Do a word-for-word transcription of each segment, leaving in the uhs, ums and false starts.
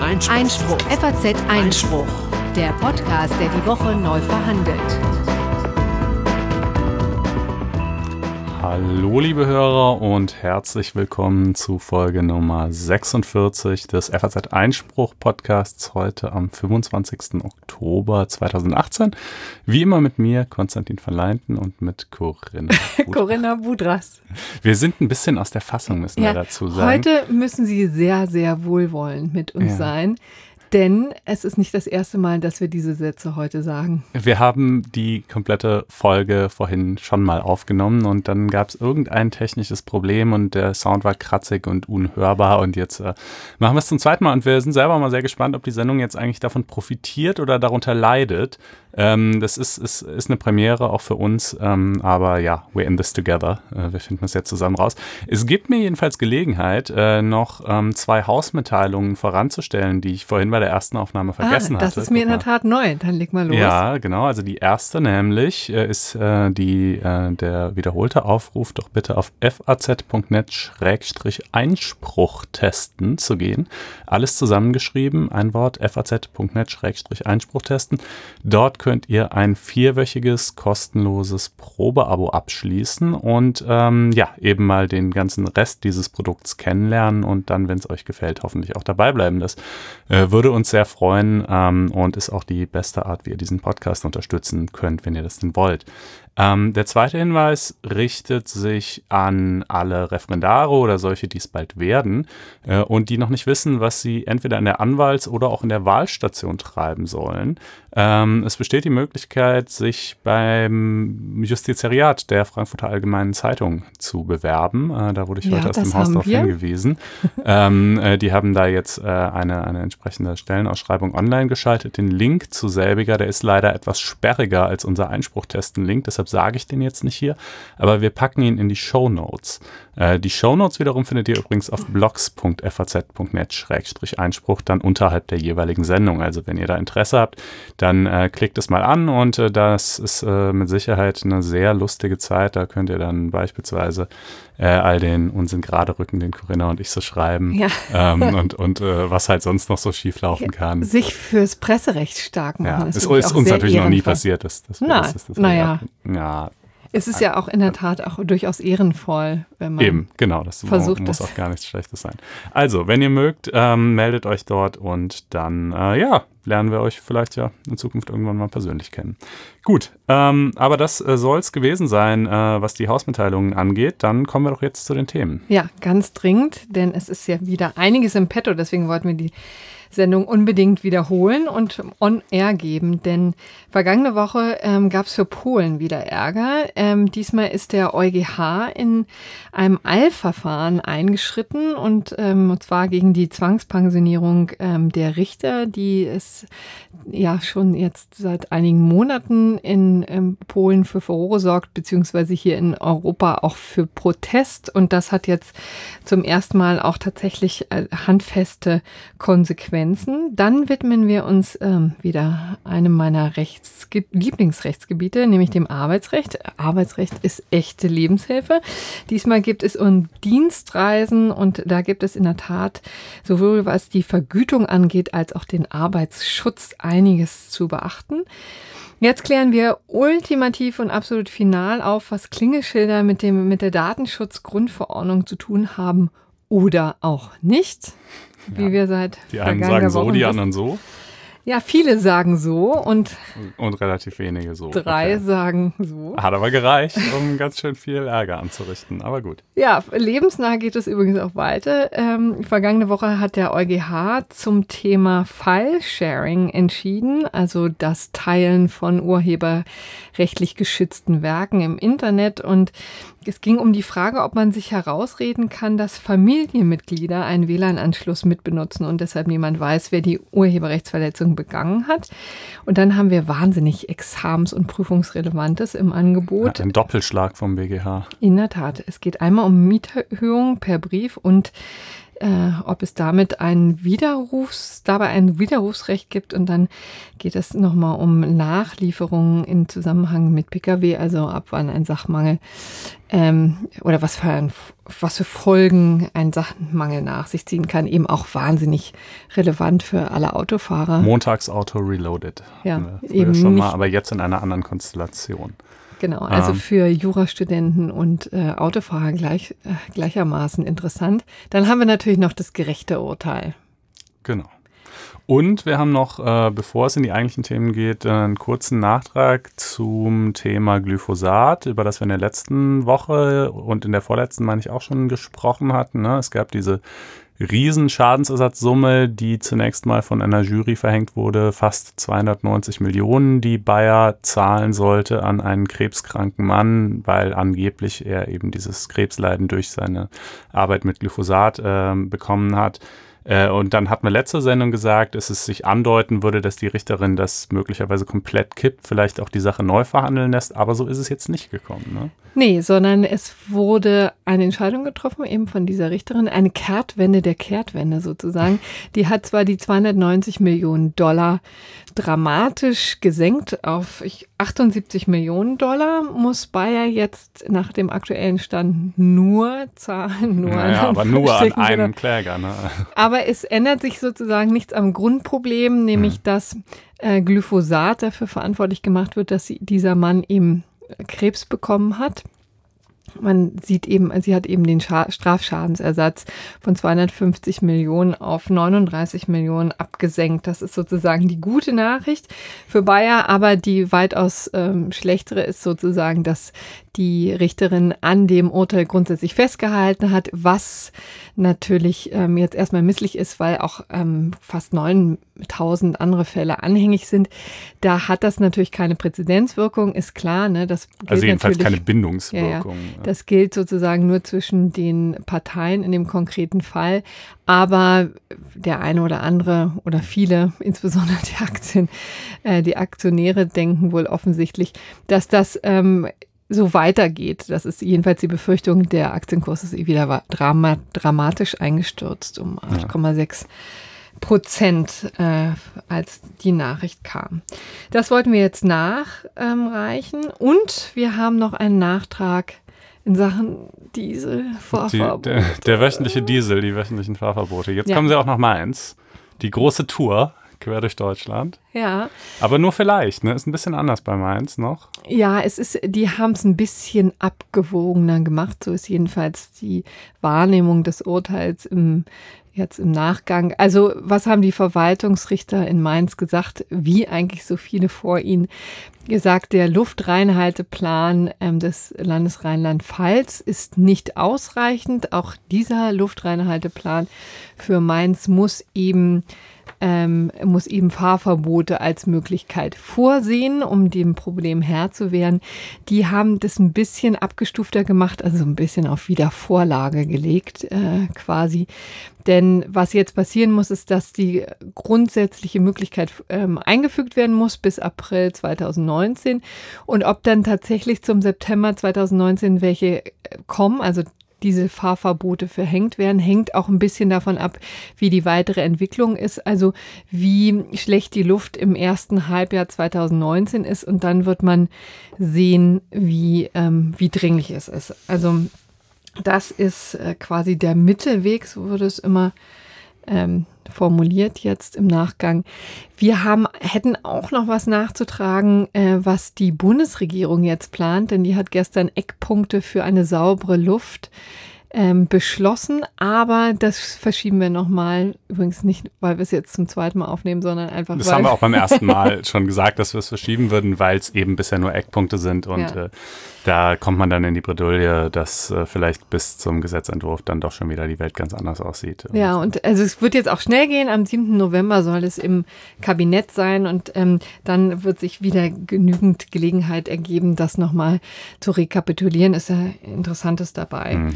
Einspruch. Einspruch. F A Z Einspruch. Der Podcast, der die Woche neu verhandelt. Hallo liebe Hörer und herzlich willkommen zu Folge Nummer sechsundvierzig des F A Z Einspruch Podcasts heute am fünfundzwanzigsten Oktober zweitausendachtzehn. Wie immer mit mir, Konstantin van Leinten, und mit Corinna Budras. Corinna Budras. Wir sind ein bisschen aus der Fassung, müssen ja, wir dazu sagen. Heute müssen Sie sehr, sehr wohlwollend mit uns ja. sein. Denn es ist nicht das erste Mal, dass wir diese Sätze heute sagen. Wir haben die komplette Folge vorhin schon mal aufgenommen und dann gab es irgendein technisches Problem und der Sound war kratzig und unhörbar und jetzt äh, machen wir es zum zweiten Mal und wir sind selber mal sehr gespannt, ob die Sendung jetzt eigentlich davon profitiert oder darunter leidet. Ähm, das ist, ist, ist eine Premiere auch für uns, ähm, aber ja, we're in this together. Äh, wir finden das jetzt zusammen raus. Es gibt mir jedenfalls Gelegenheit, äh, noch ähm, zwei Hausmitteilungen voranzustellen, die ich vorhin bei der ersten Aufnahme vergessen ah, das hatte. Das ist mir in der Tat neu, dann leg mal los. Ja, genau, also die erste nämlich äh, ist äh, die, äh, der wiederholte Aufruf, doch bitte auf faz.net Schrägstrich Einspruch testen zu gehen. Alles zusammengeschrieben, ein Wort, faz.net Schrägstrich Einspruch testen. Dort könnt ihr ein vierwöchiges kostenloses Probeabo abschließen und ähm, ja, eben mal den ganzen Rest dieses Produkts kennenlernen und dann, wenn es euch gefällt, hoffentlich auch dabei bleiben. Das äh, würde uns sehr freuen ähm, und ist auch die beste Art, wie ihr diesen Podcast unterstützen könnt, wenn ihr das denn wollt. Ähm, der zweite Hinweis richtet sich an alle Referendare oder solche, die es bald werden äh, und die noch nicht wissen, was sie entweder in der Anwalts- oder auch in der Wahlstation treiben sollen. Ähm, es besteht die Möglichkeit, sich beim Justizariat der Frankfurter Allgemeinen Zeitung zu bewerben. Äh, da wurde ich ja, heute aus dem Haus darauf hingewiesen. ähm, äh, die haben da jetzt äh, eine, eine entsprechende Stellenausschreibung online geschaltet. Den Link zu selbiger, der ist leider etwas sperriger als unser Einspruchtesten-Link, deshalb sage ich den jetzt nicht hier, aber wir packen ihn in die Shownotes. Äh, die Shownotes wiederum findet ihr übrigens auf blogs.faz.net Schrägstrich Einspruch, dann unterhalb der jeweiligen Sendung. Also wenn ihr da Interesse habt, dann äh, klickt es mal an und äh, das ist äh, mit Sicherheit eine sehr lustige Zeit. Da könnt ihr dann beispielsweise äh, all den Unsinn gerade rücken, den Corinna und ich so schreiben ja. ähm, und, und äh, was halt sonst noch so schief laufen kann. Sich fürs Presserecht stark machen. Ja, ist, ist, ist uns natürlich ehrenvoll. noch nie passiert. Dass, dass Na, das, das, das naja. Ja, es ist ja auch in der Tat auch durchaus ehrenvoll, wenn man eben, genau, das versucht muss das. auch gar nichts Schlechtes sein. Also, wenn ihr mögt, ähm, meldet euch dort und dann, äh, ja, lernen wir euch vielleicht ja in Zukunft irgendwann mal persönlich kennen. Gut, ähm, aber das äh, soll es gewesen sein, äh, was die Hausmitteilungen angeht. Dann kommen wir doch jetzt zu den Themen. Ja, ganz dringend, denn es ist ja wieder einiges im Petto, deswegen wollten wir die Sendung unbedingt wiederholen und on air geben, denn vergangene Woche ähm, gab es für Polen wieder Ärger. Ähm, diesmal ist der EuGH in einem Eilverfahren eingeschritten und, ähm, und zwar gegen die Zwangspensionierung ähm, der Richter, die es ja schon jetzt seit einigen Monaten in ähm, Polen für Furore sorgt, beziehungsweise hier in Europa auch für Protest, und das hat jetzt zum ersten Mal auch tatsächlich äh, handfeste Konsequenzen. Dann widmen wir uns ähm, wieder einem meiner Rechtsge- Lieblingsrechtsgebiete, nämlich dem Arbeitsrecht. Arbeitsrecht ist echte Lebenshilfe. Diesmal geht es um Dienstreisen und da gibt es in der Tat sowohl was die Vergütung angeht, als auch den Arbeitsschutz einiges zu beachten. Jetzt klären wir ultimativ und absolut final auf, was Klingelschilder mit dem, mit der Datenschutzgrundverordnung zu tun haben oder auch nicht. Wie ja, wir seit die einen sagen so, die anderen so. Ja, viele sagen so und, und relativ wenige so. Drei okay. sagen so. Hat aber gereicht, um ganz schön viel Ärger anzurichten, aber gut. Ja, lebensnah geht es übrigens auch weiter. Ähm, vergangene Woche hat der EuGH zum Thema File-Sharing entschieden, also das Teilen von urheberrechtlich geschützten Werken im Internet, und es ging um die Frage, ob man sich herausreden kann, dass Familienmitglieder einen W L A N-Anschluss mitbenutzen und deshalb niemand weiß, wer die Urheberrechtsverletzung begangen hat. Und dann haben wir wahnsinnig Examens- und Prüfungsrelevantes im Angebot. Ja, ein Doppelschlag vom B G H. In der Tat. Es geht einmal um Mieterhöhung per Brief und äh, ob es damit ein Widerrufs, dabei ein Widerrufsrecht gibt. Und dann geht es nochmal um Nachlieferungen im Zusammenhang mit Pkw, also ab wann ein Sachmangel ähm, oder was für, ein, was für Folgen ein Sachmangel nach sich ziehen kann. Eben auch wahnsinnig relevant für alle Autofahrer. Montagsauto Reloaded. Ja, eben schon mal, aber jetzt in einer anderen Konstellation. Genau, also ähm. für Jurastudenten und äh, Autofahrer gleich, äh, gleichermaßen interessant. Dann haben wir natürlich noch das gerechte Urteil. Genau. Und wir haben noch, äh, bevor es in die eigentlichen Themen geht, äh, einen kurzen Nachtrag zum Thema Glyphosat, über das wir in der letzten Woche und in der vorletzten, meine ich, auch schon gesprochen hatten. Ne? Es gab diese Riesenschadensersatzsumme, die zunächst mal von einer Jury verhängt wurde, fast zweihundertneunzig Millionen, die Bayer zahlen sollte an einen krebskranken Mann, weil angeblich er eben dieses Krebsleiden durch seine Arbeit mit Glyphosat äh, bekommen hat. Äh, und dann hat man letzte Sendung gesagt, dass es sich andeuten würde, dass die Richterin das möglicherweise komplett kippt, vielleicht auch die Sache neu verhandeln lässt, aber so ist es jetzt nicht gekommen, ne? Nee, sondern es wurde eine Entscheidung getroffen, eben von dieser Richterin, eine Kehrtwende der Kehrtwende sozusagen. Die hat zwar die zweihundertneunzig Millionen Dollar dramatisch gesenkt auf achtundsiebzig Millionen Dollar, muss Bayer jetzt nach dem aktuellen Stand nur zahlen. Nur naja, aber nur an einem Kläger. Ne? Aber es ändert sich sozusagen nichts am Grundproblem, nämlich hm. dass äh, Glyphosat dafür verantwortlich gemacht wird, dass sie, dieser Mann eben Krebs bekommen hat. Man sieht eben, sie hat eben den Scha- Strafschadensersatz von zweihundertfünfzig Millionen auf neununddreißig Millionen abgesenkt. Das ist sozusagen die gute Nachricht für Bayer, aber die weitaus ähm, schlechtere ist sozusagen, dass die Richterin an dem Urteil grundsätzlich festgehalten hat, was natürlich ähm, jetzt erstmal misslich ist, weil auch ähm, fast neuntausend andere Fälle anhängig sind. Da hat das natürlich keine Präzedenzwirkung, ist klar. Ne? Das gilt also jedenfalls natürlich, keine Bindungswirkung. Ja, ja. Das gilt sozusagen nur zwischen den Parteien in dem konkreten Fall. Aber der eine oder andere oder viele, insbesondere die Aktien, äh, die Aktionäre denken wohl offensichtlich, dass das ähm, so weitergeht. Das ist jedenfalls die Befürchtung, der Aktienkurs ist wieder drama- dramatisch eingestürzt um acht Komma sechs Prozent, äh, als die Nachricht kam. Das wollten wir jetzt nachreichen. Ähm, und wir haben noch einen Nachtrag in Sachen Dieselfahrverbote. Die, der, der wöchentliche Diesel, die wöchentlichen Fahrverbote. Jetzt ja. kommen sie auch nach Mainz. Die große Tour quer durch Deutschland. Ja. Aber nur vielleicht, ne? Ist ein bisschen anders bei Mainz noch. Ja, es ist, die haben es ein bisschen abgewogener gemacht. So ist jedenfalls die Wahrnehmung des Urteils im jetzt im Nachgang. Also was haben die Verwaltungsrichter in Mainz gesagt, wie eigentlich so viele vor ihnen gesagt, der Luftreinhalteplan ähm, des Landes Rheinland-Pfalz ist nicht ausreichend. Auch dieser Luftreinhalteplan für Mainz muss eben Ähm, muss eben Fahrverbote als Möglichkeit vorsehen, um dem Problem Herr zu werden. Die haben das ein bisschen abgestufter gemacht, also ein bisschen auf Wiedervorlage gelegt äh, quasi. Denn was jetzt passieren muss, ist, dass die grundsätzliche Möglichkeit ähm, eingefügt werden muss bis April zweitausendneunzehn. Und ob dann tatsächlich zum September zweitausendneunzehn welche kommen, also diese Fahrverbote verhängt werden, hängt auch ein bisschen davon ab, wie die weitere Entwicklung ist, also wie schlecht die Luft im ersten Halbjahr zweitausendneunzehn ist und dann wird man sehen, wie, ähm, wie dringlich es ist. Also das ist äh, quasi der Mittelweg, so wurde es immer ähm, formuliert jetzt im Nachgang. Wir haben, hätten auch noch was nachzutragen, äh, was die Bundesregierung jetzt plant, denn die hat gestern Eckpunkte für eine saubere Luft ähm, beschlossen, aber das verschieben wir nochmal, übrigens nicht, weil wir es jetzt zum zweiten Mal aufnehmen, sondern einfach, Das weil haben wir auch beim ersten Mal schon gesagt, dass wir es verschieben würden, weil es eben bisher nur Eckpunkte sind und ja. äh, da kommt man dann in die Bredouille, dass äh, vielleicht bis zum Gesetzentwurf dann doch schon wieder die Welt ganz anders aussieht. Ja, und also es wird jetzt auch schnell gehen. Am siebten November soll es im Kabinett sein und ähm, dann wird sich wieder genügend Gelegenheit ergeben, das nochmal zu rekapitulieren. Ist ja Interessantes dabei. Ja, da gab es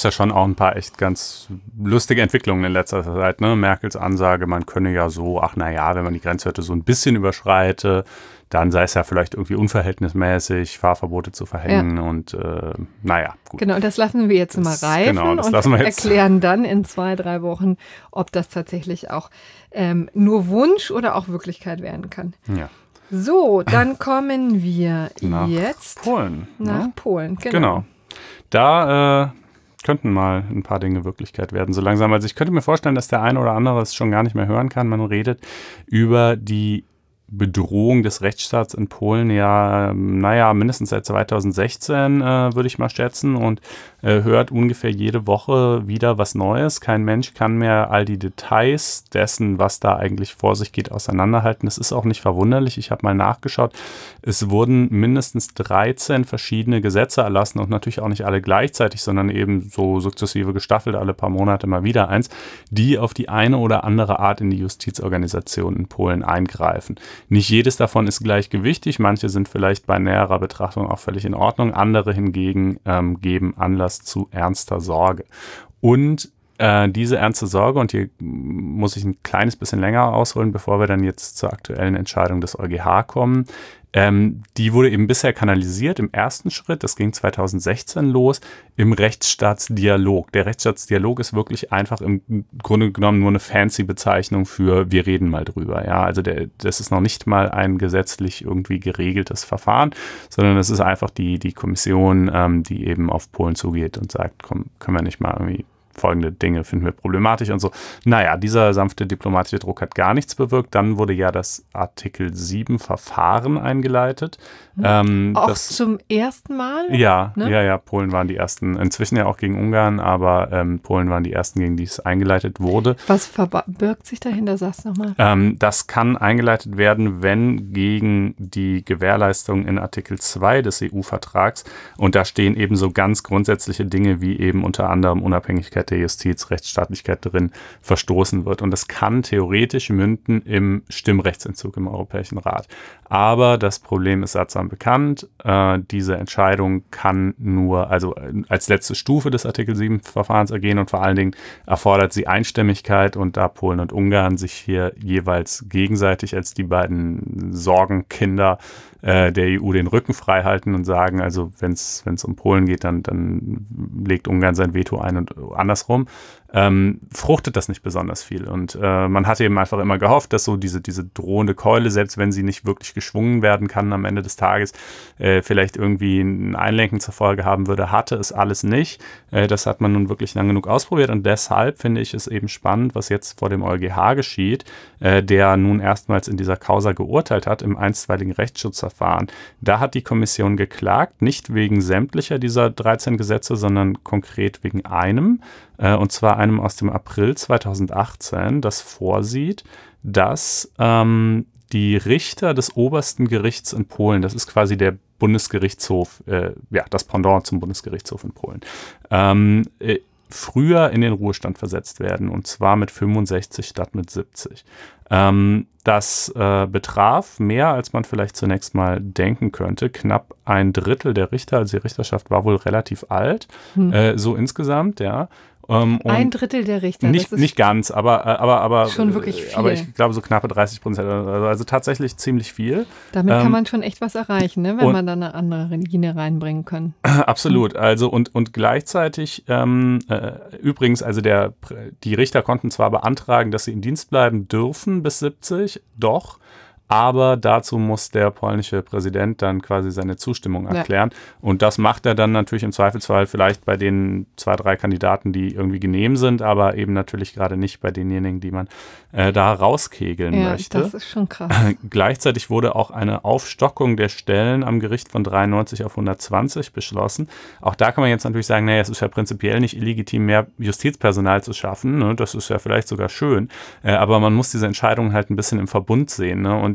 es ja schon auch ein paar echt ganz lustige Entwicklungen in letzter Zeit. Ne? Merkels Ansage, man könne ja so, ach naja, wenn man die Grenzwerte so ein bisschen überschreite, dann sei es ja vielleicht irgendwie unverhältnismäßig, Fahrverbote zu verhängen ja. und äh, naja, gut. Genau, das lassen wir jetzt das, mal reifen genau, das und lassen wir jetzt. erklären dann in zwei, drei Wochen, ob das tatsächlich auch ähm, nur Wunsch oder auch Wirklichkeit werden kann. Ja. So, dann kommen wir nach jetzt Polen. nach ne? Polen. Genau. genau. Da äh, könnten mal ein paar Dinge Wirklichkeit werden, so langsam. Also ich könnte mir vorstellen, dass der eine oder andere es schon gar nicht mehr hören kann. Man redet über die Bedrohung des Rechtsstaats in Polen ja, naja, mindestens seit zweitausendsechzehn, äh, würde ich mal schätzen, und äh, hört ungefähr jede Woche wieder was Neues. Kein Mensch kann mehr all die Details dessen, was da eigentlich vor sich geht, auseinanderhalten. Das ist auch nicht verwunderlich. Ich habe mal nachgeschaut. Es wurden mindestens dreizehn verschiedene Gesetze erlassen und natürlich auch nicht alle gleichzeitig, sondern eben so sukzessive gestaffelt, alle paar Monate mal wieder eins, die auf die eine oder andere Art in die Justizorganisation in Polen eingreifen. Nicht jedes davon ist gleich gewichtig, manche sind vielleicht bei näherer Betrachtung auch völlig in Ordnung, andere hingegen ähm, geben Anlass zu ernster Sorge. Und äh, diese ernste Sorge, und hier muss ich ein kleines bisschen länger ausholen, bevor wir dann jetzt zur aktuellen Entscheidung des EuGH kommen, Ähm, die wurde eben bisher kanalisiert im ersten Schritt, das ging zweitausendsechzehn los, im Rechtsstaatsdialog. Der Rechtsstaatsdialog ist wirklich einfach im Grunde genommen nur eine fancy Bezeichnung für wir reden mal drüber. Ja, also der, das ist noch nicht mal ein gesetzlich irgendwie geregeltes Verfahren, sondern es ist einfach die, die Kommission, ähm, die eben auf Polen zugeht und sagt, komm, können wir nicht mal irgendwie folgende Dinge finden wir problematisch und so. Naja, dieser sanfte diplomatische Druck hat gar nichts bewirkt. Dann wurde ja das Artikel sieben Verfahren eingeleitet. Mhm. Ähm, auch das, zum ersten Mal? Ja, ne? ja, ja, Polen waren die ersten, inzwischen ja auch gegen Ungarn, aber ähm, Polen waren die ersten, gegen die es eingeleitet wurde. Was verbirgt sich dahinter, sag's nochmal. Ähm, das kann eingeleitet werden, wenn gegen die Gewährleistung in Artikel zwei des E U-Vertrags, und da stehen eben so ganz grundsätzliche Dinge wie eben unter anderem Unabhängigkeit der Justiz, Rechtsstaatlichkeit drin, verstoßen wird. Und das kann theoretisch münden im Stimmrechtsentzug im Europäischen Rat. Aber das Problem ist sattsam bekannt. Äh, diese Entscheidung kann nur, also als letzte Stufe des Artikel sieben Verfahrens ergehen, und vor allen Dingen erfordert sie Einstimmigkeit, und da Polen und Ungarn sich hier jeweils gegenseitig als die beiden Sorgenkinder äh, der E U den Rücken frei halten und sagen, also wenn es um Polen geht, dann, dann legt Ungarn sein Veto ein und andersrum, ähm, fruchtet das nicht besonders viel. Und äh, man hatte eben einfach immer gehofft, dass so diese, diese drohende Keule, selbst wenn sie nicht wirklich geschwungen werden kann am Ende des Tages, äh, vielleicht irgendwie ein Einlenken zur Folge haben würde, hatte es alles nicht. Äh, das hat man nun wirklich lang genug ausprobiert, und deshalb finde ich es eben spannend, was jetzt vor dem EuGH geschieht, äh, der nun erstmals in dieser Causa geurteilt hat, im einstweiligen Rechtsschutzverfahren. Da hat die Kommission geklagt, nicht wegen sämtlicher dieser dreizehn Gesetze, sondern konkret wegen einem, äh, und zwar einem aus dem April zweitausendachtzehn, das vorsieht, dass ähm, die Richter des obersten Gerichts in Polen, das ist quasi der Bundesgerichtshof, äh, ja, das Pendant zum Bundesgerichtshof in Polen, ähm, äh, früher in den Ruhestand versetzt werden, und zwar mit fünfundsechzig statt mit siebzig. Ähm, das äh, betraf mehr, als man vielleicht zunächst mal denken könnte. Knapp ein Drittel der Richter, also die Richterschaft war wohl relativ alt, hm. äh, so insgesamt, ja. Um, Ein Drittel der Richter. Nicht, das ist nicht ganz, aber, aber, aber, schon wirklich viel. Aber ich glaube so knappe dreißig Prozent, also, also tatsächlich ziemlich viel. Damit ähm, kann man schon echt was erreichen, ne, wenn man dann eine andere Linie reinbringen kann. Absolut, also und, und gleichzeitig, ähm, äh, übrigens, also der, die Richter konnten zwar beantragen, dass sie in Dienst bleiben dürfen bis siebzig, doch, aber dazu muss der polnische Präsident dann quasi seine Zustimmung erklären. Ja. Und das macht er dann natürlich im Zweifelsfall vielleicht bei den zwei, drei Kandidaten, die irgendwie genehm sind, aber eben natürlich gerade nicht bei denjenigen, die man äh, da rauskegeln ja, möchte. Das ist schon krass. Gleichzeitig wurde auch eine Aufstockung der Stellen am Gericht von dreiundneunzig auf hundertzwanzig beschlossen. Auch da kann man jetzt natürlich sagen, naja, es ist ja prinzipiell nicht illegitim, mehr Justizpersonal zu schaffen. Ne? Das ist ja vielleicht sogar schön. Äh, aber man muss diese Entscheidungen halt ein bisschen im Verbund sehen. Ne? Und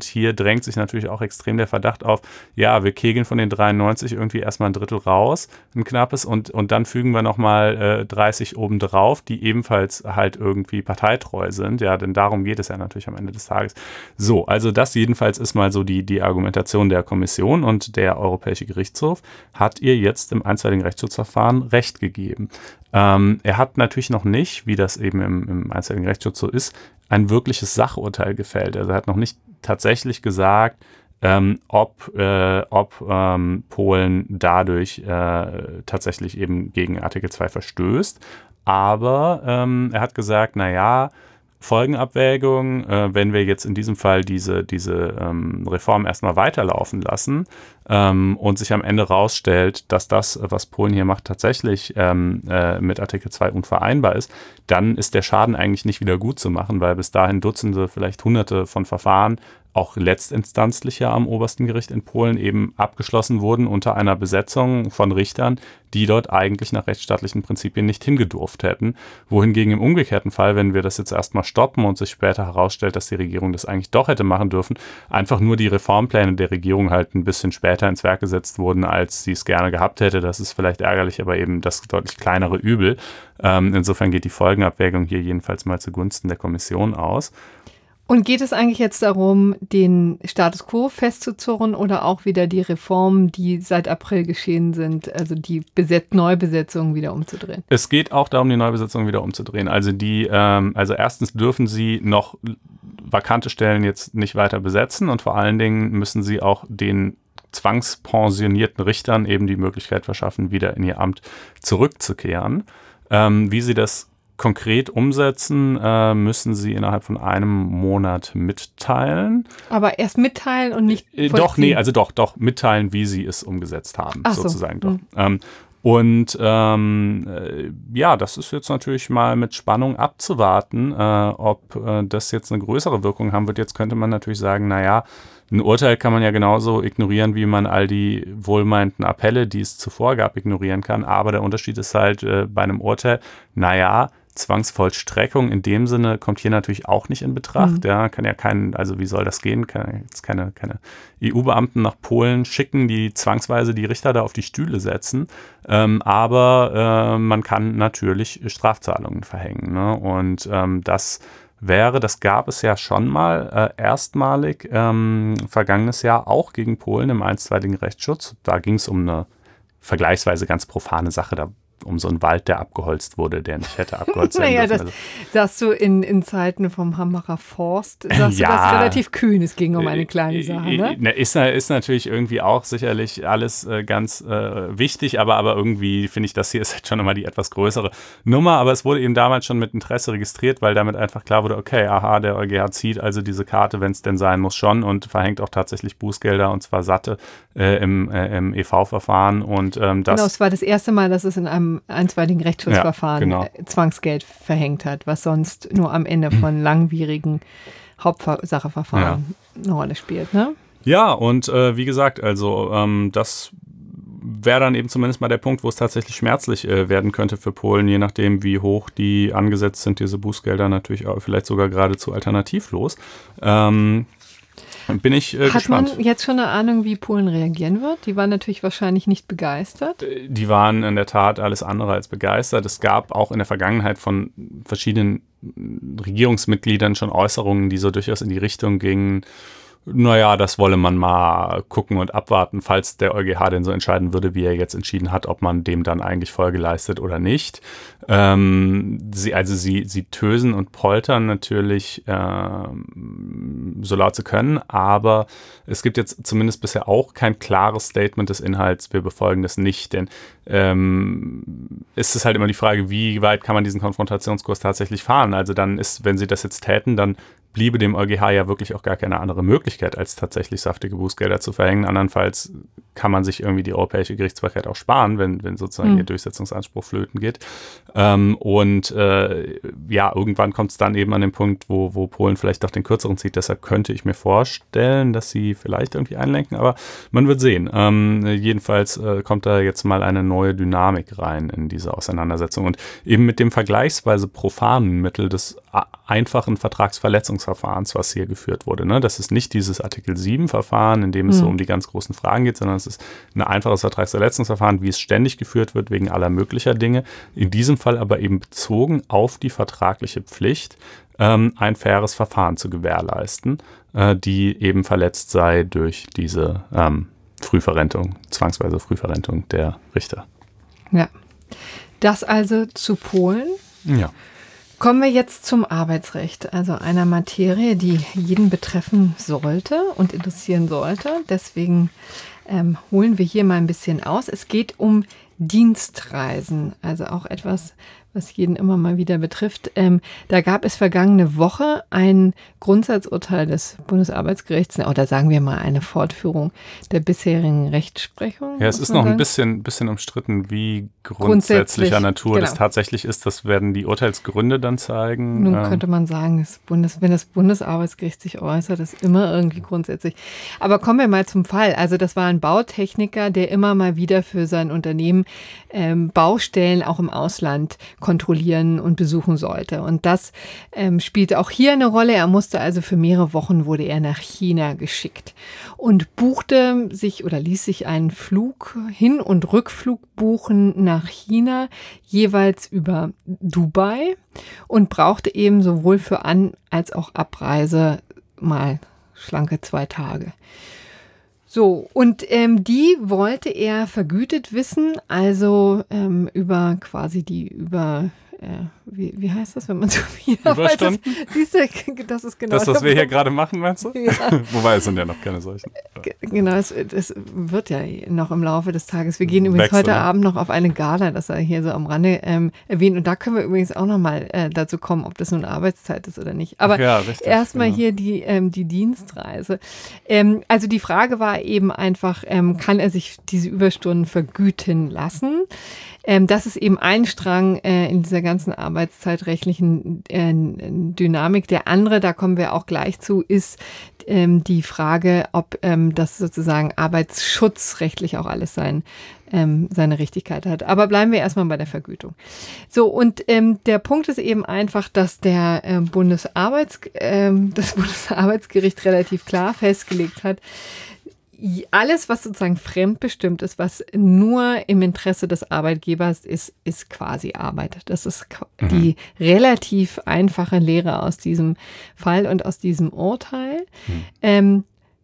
hier drängt sich natürlich auch extrem der Verdacht auf, ja, wir kegeln von den dreiundneunzig irgendwie erstmal ein Drittel raus, ein knappes, und, und dann fügen wir nochmal äh, dreißig obendrauf, die ebenfalls halt irgendwie parteitreu sind. Ja, denn darum geht es ja natürlich am Ende des Tages. So, also das jedenfalls ist mal so die, die Argumentation der Kommission, und der Europäische Gerichtshof hat ihr jetzt im einstweiligen Rechtsschutzverfahren Recht gegeben. Ähm, er hat natürlich noch nicht, wie das eben im, im einstweiligen Rechtsschutz so ist, ein wirkliches Sachurteil gefällt. Also er hat noch nicht tatsächlich gesagt, ähm, ob, äh, ob ähm, Polen dadurch äh, tatsächlich eben gegen Artikel zwei verstößt. Aber ähm, er hat gesagt, naja, Folgenabwägung, äh, wenn wir jetzt in diesem Fall diese, diese ähm, Reform erstmal weiterlaufen lassen ähm, und sich am Ende rausstellt, dass das, was Polen hier macht, tatsächlich ähm, äh, mit Artikel zwei unvereinbar ist, dann ist der Schaden eigentlich nicht wieder gut zu machen, weil bis dahin Dutzende, vielleicht Hunderte von Verfahren auch letztinstanzlich ja am obersten Gericht in Polen eben abgeschlossen wurden unter einer Besetzung von Richtern, die dort eigentlich nach rechtsstaatlichen Prinzipien nicht hingedurft hätten. Wohingegen im umgekehrten Fall, wenn wir das jetzt erstmal stoppen und sich später herausstellt, dass die Regierung das eigentlich doch hätte machen dürfen, einfach nur die Reformpläne der Regierung halt ein bisschen später ins Werk gesetzt wurden, als sie es gerne gehabt hätte. Das ist vielleicht ärgerlich, aber eben das deutlich kleinere Übel. Ähm, insofern geht die Folgenabwägung hier jedenfalls mal zugunsten der Kommission aus. Und geht es eigentlich jetzt darum, den Status quo festzuzurren oder auch wieder die Reformen, die seit April geschehen sind, also die Beset- Neubesetzung wieder umzudrehen? Es geht auch darum, die Neubesetzung wieder umzudrehen. Also die, ähm, also erstens dürfen sie noch vakante Stellen jetzt nicht weiter besetzen, und vor allen Dingen müssen sie auch den zwangspensionierten Richtern eben die Möglichkeit verschaffen, wieder in ihr Amt zurückzukehren. Ähm, wie sie das konkret umsetzen, äh, müssen sie innerhalb von einem Monat mitteilen. Aber erst mitteilen und nicht äh, Doch, nee, also doch, doch, mitteilen, wie sie es umgesetzt haben, Ach so. sozusagen doch. Hm. Ähm, und ähm, äh, ja, das ist jetzt natürlich mal mit Spannung abzuwarten, äh, ob äh, das jetzt eine größere Wirkung haben wird. Jetzt könnte man natürlich sagen, naja, ein Urteil kann man ja genauso ignorieren, wie man all die wohlmeinten Appelle, die es zuvor gab, ignorieren kann. Aber der Unterschied ist halt äh, bei einem Urteil, naja, Zwangsvollstreckung in dem Sinne kommt hier natürlich auch nicht in Betracht. Mhm. Ja, kann ja kein, also wie soll das gehen? Kann jetzt keine, keine E U-Beamten nach Polen schicken, die zwangsweise die Richter da auf die Stühle setzen. Ähm, aber äh, man kann natürlich Strafzahlungen verhängen. Ne? Und ähm, das wäre, das gab es ja schon mal äh, erstmalig ähm, vergangenes Jahr auch gegen Polen im einstweiligen Rechtsschutz. Da ging es um eine vergleichsweise ganz profane Sache, da um so einen Wald, der abgeholzt wurde, der nicht hätte abgeholzt werden naja, dürfen. das sagst du in, in Zeiten vom Hambacher Forst, sagst ja, du das relativ kühn, es ging um eine kleine Sache, ne? Ist, ist natürlich irgendwie auch sicherlich alles äh, ganz äh, wichtig, aber, aber irgendwie finde ich, das hier ist jetzt schon immer die etwas größere Nummer, aber es wurde eben damals schon mit Interesse registriert, weil damit einfach klar wurde, okay, aha, der EuGH zieht also diese Karte, wenn es denn sein muss, schon, und verhängt auch tatsächlich Bußgelder, und zwar satte äh, im, äh, im E V-Verfahren. Und ähm, das... Genau, es war das erste Mal, dass es in einem einstweiligen Rechtsschutzverfahren ja, genau. Zwangsgeld verhängt hat, was sonst nur am Ende von langwierigen Hauptsacheverfahren ja. eine Rolle spielt, ne? Ja, und äh, wie gesagt, also ähm, das wäre dann eben zumindest mal der Punkt, wo es tatsächlich schmerzlich äh, werden könnte für Polen, je nachdem, wie hoch die angesetzt sind, diese Bußgelder, natürlich auch vielleicht sogar geradezu alternativlos. Ähm, Bin ich äh, Hat gespannt. man jetzt schon eine Ahnung, wie Polen reagieren wird? Die waren natürlich wahrscheinlich nicht begeistert. Die waren in der Tat alles andere als begeistert. Es gab auch in der Vergangenheit von verschiedenen Regierungsmitgliedern schon Äußerungen, die so durchaus in die Richtung gingen, naja, das wolle man mal gucken und abwarten, falls der EuGH denn so entscheiden würde, wie er jetzt entschieden hat, ob man dem dann eigentlich Folge leistet oder nicht. Ähm, sie, also sie, sie tösen und poltern natürlich ähm, so laut sie können, aber es gibt jetzt zumindest bisher auch kein klares Statement des Inhalts, wir befolgen das nicht, denn ähm, ist es halt immer die Frage, wie weit kann man diesen Konfrontationskurs tatsächlich fahren? Also dann ist, wenn sie das jetzt täten, dann bliebe dem EuGH ja wirklich auch gar keine andere Möglichkeit, als tatsächlich saftige Bußgelder zu verhängen. Andernfalls kann man sich irgendwie die europäische Gerichtsbarkeit auch sparen, wenn, wenn sozusagen mhm. ihr Durchsetzungsanspruch flöten geht. Ähm, und äh, ja, irgendwann kommt es dann eben an den Punkt, wo, wo Polen vielleicht doch den kürzeren zieht. Deshalb könnte ich mir vorstellen, dass sie vielleicht irgendwie einlenken, aber man wird sehen. Ähm, jedenfalls äh, kommt da jetzt mal eine neue Dynamik rein in diese Auseinandersetzung. Und eben mit dem vergleichsweise profanen Mittel des einfachen Vertragsverletzungsverfahrens Rechtsprechungsverfahrens, was hier geführt wurde. Ne? Das ist nicht dieses Artikel sieben Verfahren, in dem es mhm. so um die ganz großen Fragen geht, sondern es ist ein einfaches Vertragsverletzungsverfahren, wie es ständig geführt wird, wegen aller möglicher Dinge. In diesem Fall aber eben bezogen auf die vertragliche Pflicht, ähm, ein faires Verfahren zu gewährleisten, äh, die eben verletzt sei durch diese ähm, Frühverrentung, zwangsweise Frühverrentung der Richter. Ja, das also zu Polen. Ja. Kommen wir jetzt zum Arbeitsrecht, also einer Materie, die jeden betreffen sollte und interessieren sollte. Deswegen ähm, holen wir hier mal ein bisschen aus. Es geht um Dienstreisen, also auch etwas, was jeden immer mal wieder betrifft. Ähm, da gab es vergangene Woche ein Grundsatzurteil des Bundesarbeitsgerichts, oder sagen wir mal eine Fortführung der bisherigen Rechtsprechung. Ja, es ist noch ein bisschen, bisschen umstritten, wie grundsätzlicher Natur genau. das tatsächlich ist. Das werden die Urteilsgründe dann zeigen. Nun ähm. könnte man sagen, das Bundes, wenn das Bundesarbeitsgericht sich äußert, ist immer irgendwie grundsätzlich. Aber kommen wir mal zum Fall. Also das war ein Bautechniker, der immer mal wieder für sein Unternehmen ähm, Baustellen auch im Ausland kontrollieren und besuchen sollte. Und das ähm, spielte auch hier eine Rolle. Er musste also für mehrere Wochen, wurde er nach China geschickt und buchte sich oder ließ sich einen Flug, Hin- und Rückflug buchen nach China, jeweils über Dubai, und brauchte eben sowohl für An- als auch Abreise mal schlanke zwei Tage. So, und ähm, die wollte er vergütet wissen, also ähm, über quasi die über, äh, wie, wie heißt das, wenn man so viel Überstunden? arbeitet? Siehst du, das ist genau das, was wir hier gerade machen, meinst du? Ja. Wobei, es sind ja noch keine solchen. G- Genau, es, es wird ja noch im Laufe des Tages. Wir gehen übrigens Wechsel, heute ne? Abend noch auf eine Gala, das er hier so am Rande ähm, erwähnt. Und da können wir übrigens auch noch mal äh, dazu kommen, ob das nun Arbeitszeit ist oder nicht. Aber ja, erstmal genau. hier die, ähm, die Dienstreise. Ähm, also die Frage war eben einfach, ähm, kann er sich diese Überstunden vergüten lassen? Ähm, das ist eben ein Strang äh, in dieser ganzen arbeitszeitrechtlichen äh, Dynamik. Der andere, da kommen wir auch gleich zu, ist ähm, die Frage, ob ähm, das sozusagen arbeitsschutzrechtlich auch alles sein, ähm, seine Richtigkeit hat. Aber bleiben wir erstmal bei der Vergütung. So, und ähm, der Punkt ist eben einfach, dass der äh, Bundesarbeits, äh, das Bundesarbeitsgericht relativ klar festgelegt hat, alles, was sozusagen fremdbestimmt ist, was nur im Interesse des Arbeitgebers ist, ist quasi Arbeit. Das ist mhm. die relativ einfache Lehre aus diesem Fall und aus diesem Urteil. Mhm. Ähm,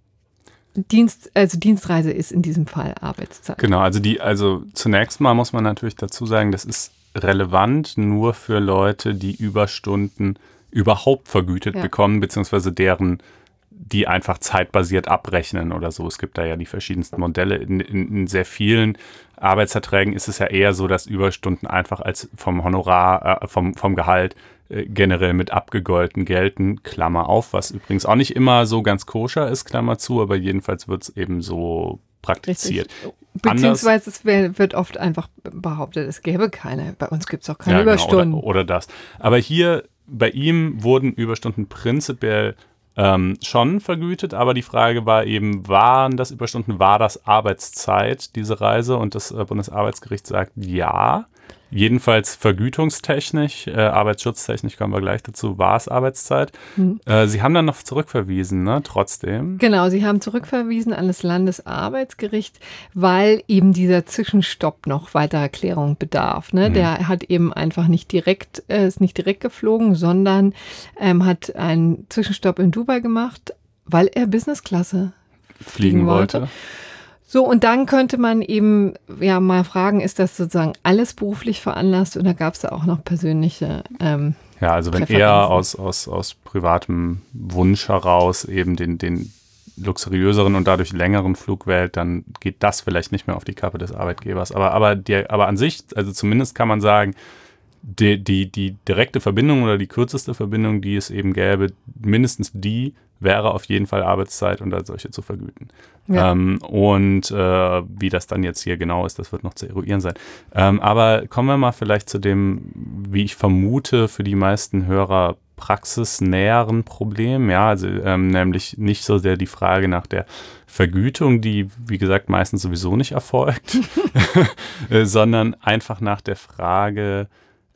Dienst, also Dienstreise ist in diesem Fall Arbeitszeit. Genau, also die, also zunächst mal muss man natürlich dazu sagen, das ist relevant nur für Leute, die Überstunden überhaupt vergütet ja. bekommen, beziehungsweise deren die einfach zeitbasiert abrechnen oder so. Es gibt da ja die verschiedensten Modelle. In, in, in sehr vielen Arbeitsverträgen ist es ja eher so, dass Überstunden einfach als vom Honorar, äh, vom, vom Gehalt äh, generell mit abgegolten gelten, Klammer auf, was übrigens auch nicht immer so ganz koscher ist, Klammer zu, aber jedenfalls wird es eben so praktiziert. Richtig. Beziehungsweise es wird oft einfach behauptet, es gäbe keine. Bei uns gibt es auch keine ja, Überstunden. Genau, oder, oder das. Aber hier, bei ihm wurden Überstunden prinzipiell Ähm, schon vergütet, aber die Frage war eben, waren das Überstunden, war das Arbeitszeit, diese Reise? Und das äh, Bundesarbeitsgericht sagt ja. Jedenfalls vergütungstechnisch, äh, arbeitsschutztechnisch kommen wir gleich dazu, war es Arbeitszeit. Hm. Äh, Sie haben dann noch zurückverwiesen, ne, trotzdem. Genau, Sie haben zurückverwiesen an das Landesarbeitsgericht, weil eben dieser Zwischenstopp noch weiterer Klärung bedarf. Ne? Hm. Der hat eben einfach nicht direkt, äh, ist nicht direkt geflogen, sondern ähm, hat einen Zwischenstopp in Dubai gemacht, weil er Businessklasse fliegen, fliegen wollte. wollte. So, und dann könnte man eben ja mal fragen, ist das sozusagen alles beruflich veranlasst oder gab es da auch noch persönliche ähm, Ja, also wenn er aus, aus, aus privatem Wunsch heraus eben den, den luxuriöseren und dadurch längeren Flug wählt, dann geht das vielleicht nicht mehr auf die Kappe des Arbeitgebers. Aber, aber, die, aber an sich, also zumindest kann man sagen, die, die, die direkte Verbindung oder die kürzeste Verbindung, die es eben gäbe, mindestens die wäre auf jeden Fall Arbeitszeit und als solche zu vergüten. Ja. Ähm, und äh, wie das dann jetzt hier genau ist, das wird noch zu eruieren sein. Ähm, aber kommen wir mal vielleicht zu dem, wie ich vermute, für die meisten Hörer praxisnäheren Problem, ja, also ähm, nämlich nicht so sehr die Frage nach der Vergütung, die, wie gesagt, meistens sowieso nicht erfolgt, sondern einfach nach der Frage,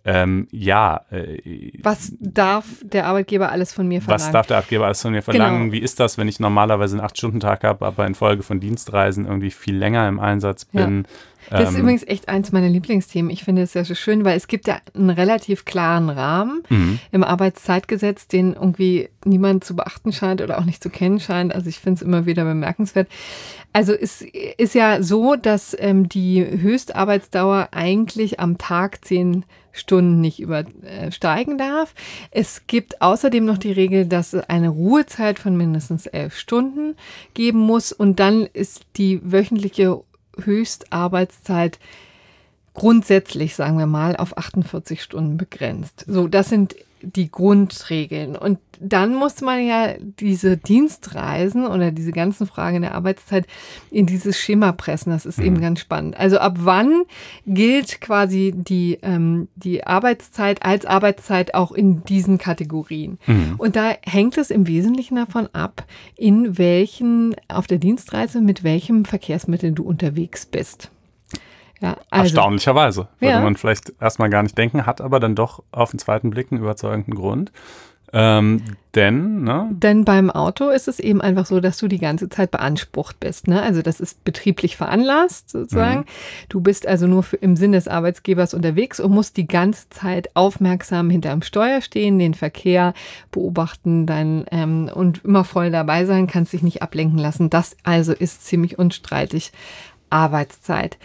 Ähm, ja. Äh, was darf der Arbeitgeber alles von mir verlangen? Was darf der Arbeitgeber alles von mir verlangen? Genau. Wie ist das, wenn ich normalerweise einen acht-Stunden-Tag habe, aber infolge von Dienstreisen irgendwie viel länger im Einsatz bin? Ja. Das ist ähm, übrigens echt eins meiner Lieblingsthemen. Ich finde es ja so schön, weil es gibt ja einen relativ klaren Rahmen mhm. im Arbeitszeitgesetz, den irgendwie niemand zu beachten scheint oder auch nicht zu kennen scheint. Also ich finde es immer wieder bemerkenswert. Also es ist ja so, dass ähm, die Höchstarbeitsdauer eigentlich am Tag zehn Stunden nicht übersteigen darf. Es gibt außerdem noch die Regel, dass es eine Ruhezeit von mindestens elf Stunden geben muss. Und dann ist die wöchentliche Höchstarbeitszeit grundsätzlich, sagen wir mal, auf achtundvierzig Stunden begrenzt. So, das sind die Grundregeln. Und dann muss man ja diese Dienstreisen oder diese ganzen Fragen der Arbeitszeit in dieses Schema pressen. Das ist mhm. eben ganz spannend. Also ab wann gilt quasi die, ähm, die Arbeitszeit als Arbeitszeit auch in diesen Kategorien? Mhm. Und da hängt es im Wesentlichen davon ab, in welchen, auf der Dienstreise, mit welchem Verkehrsmittel du unterwegs bist. Ja, also, erstaunlicherweise. Würde ja. man vielleicht erstmal gar nicht denken, hat aber dann doch auf den zweiten Blick einen überzeugenden Grund. Ähm, denn, ne? Denn beim Auto ist es eben einfach so, dass du die ganze Zeit beansprucht bist. Ne? Also das ist betrieblich veranlasst sozusagen. Mhm. Du bist also nur für, im Sinne des Arbeitgebers unterwegs und musst die ganze Zeit aufmerksam hinterm Steuer stehen, den Verkehr beobachten dein, ähm, und immer voll dabei sein, kannst dich nicht ablenken lassen. Das also ist ziemlich unstreitig Arbeitszeit.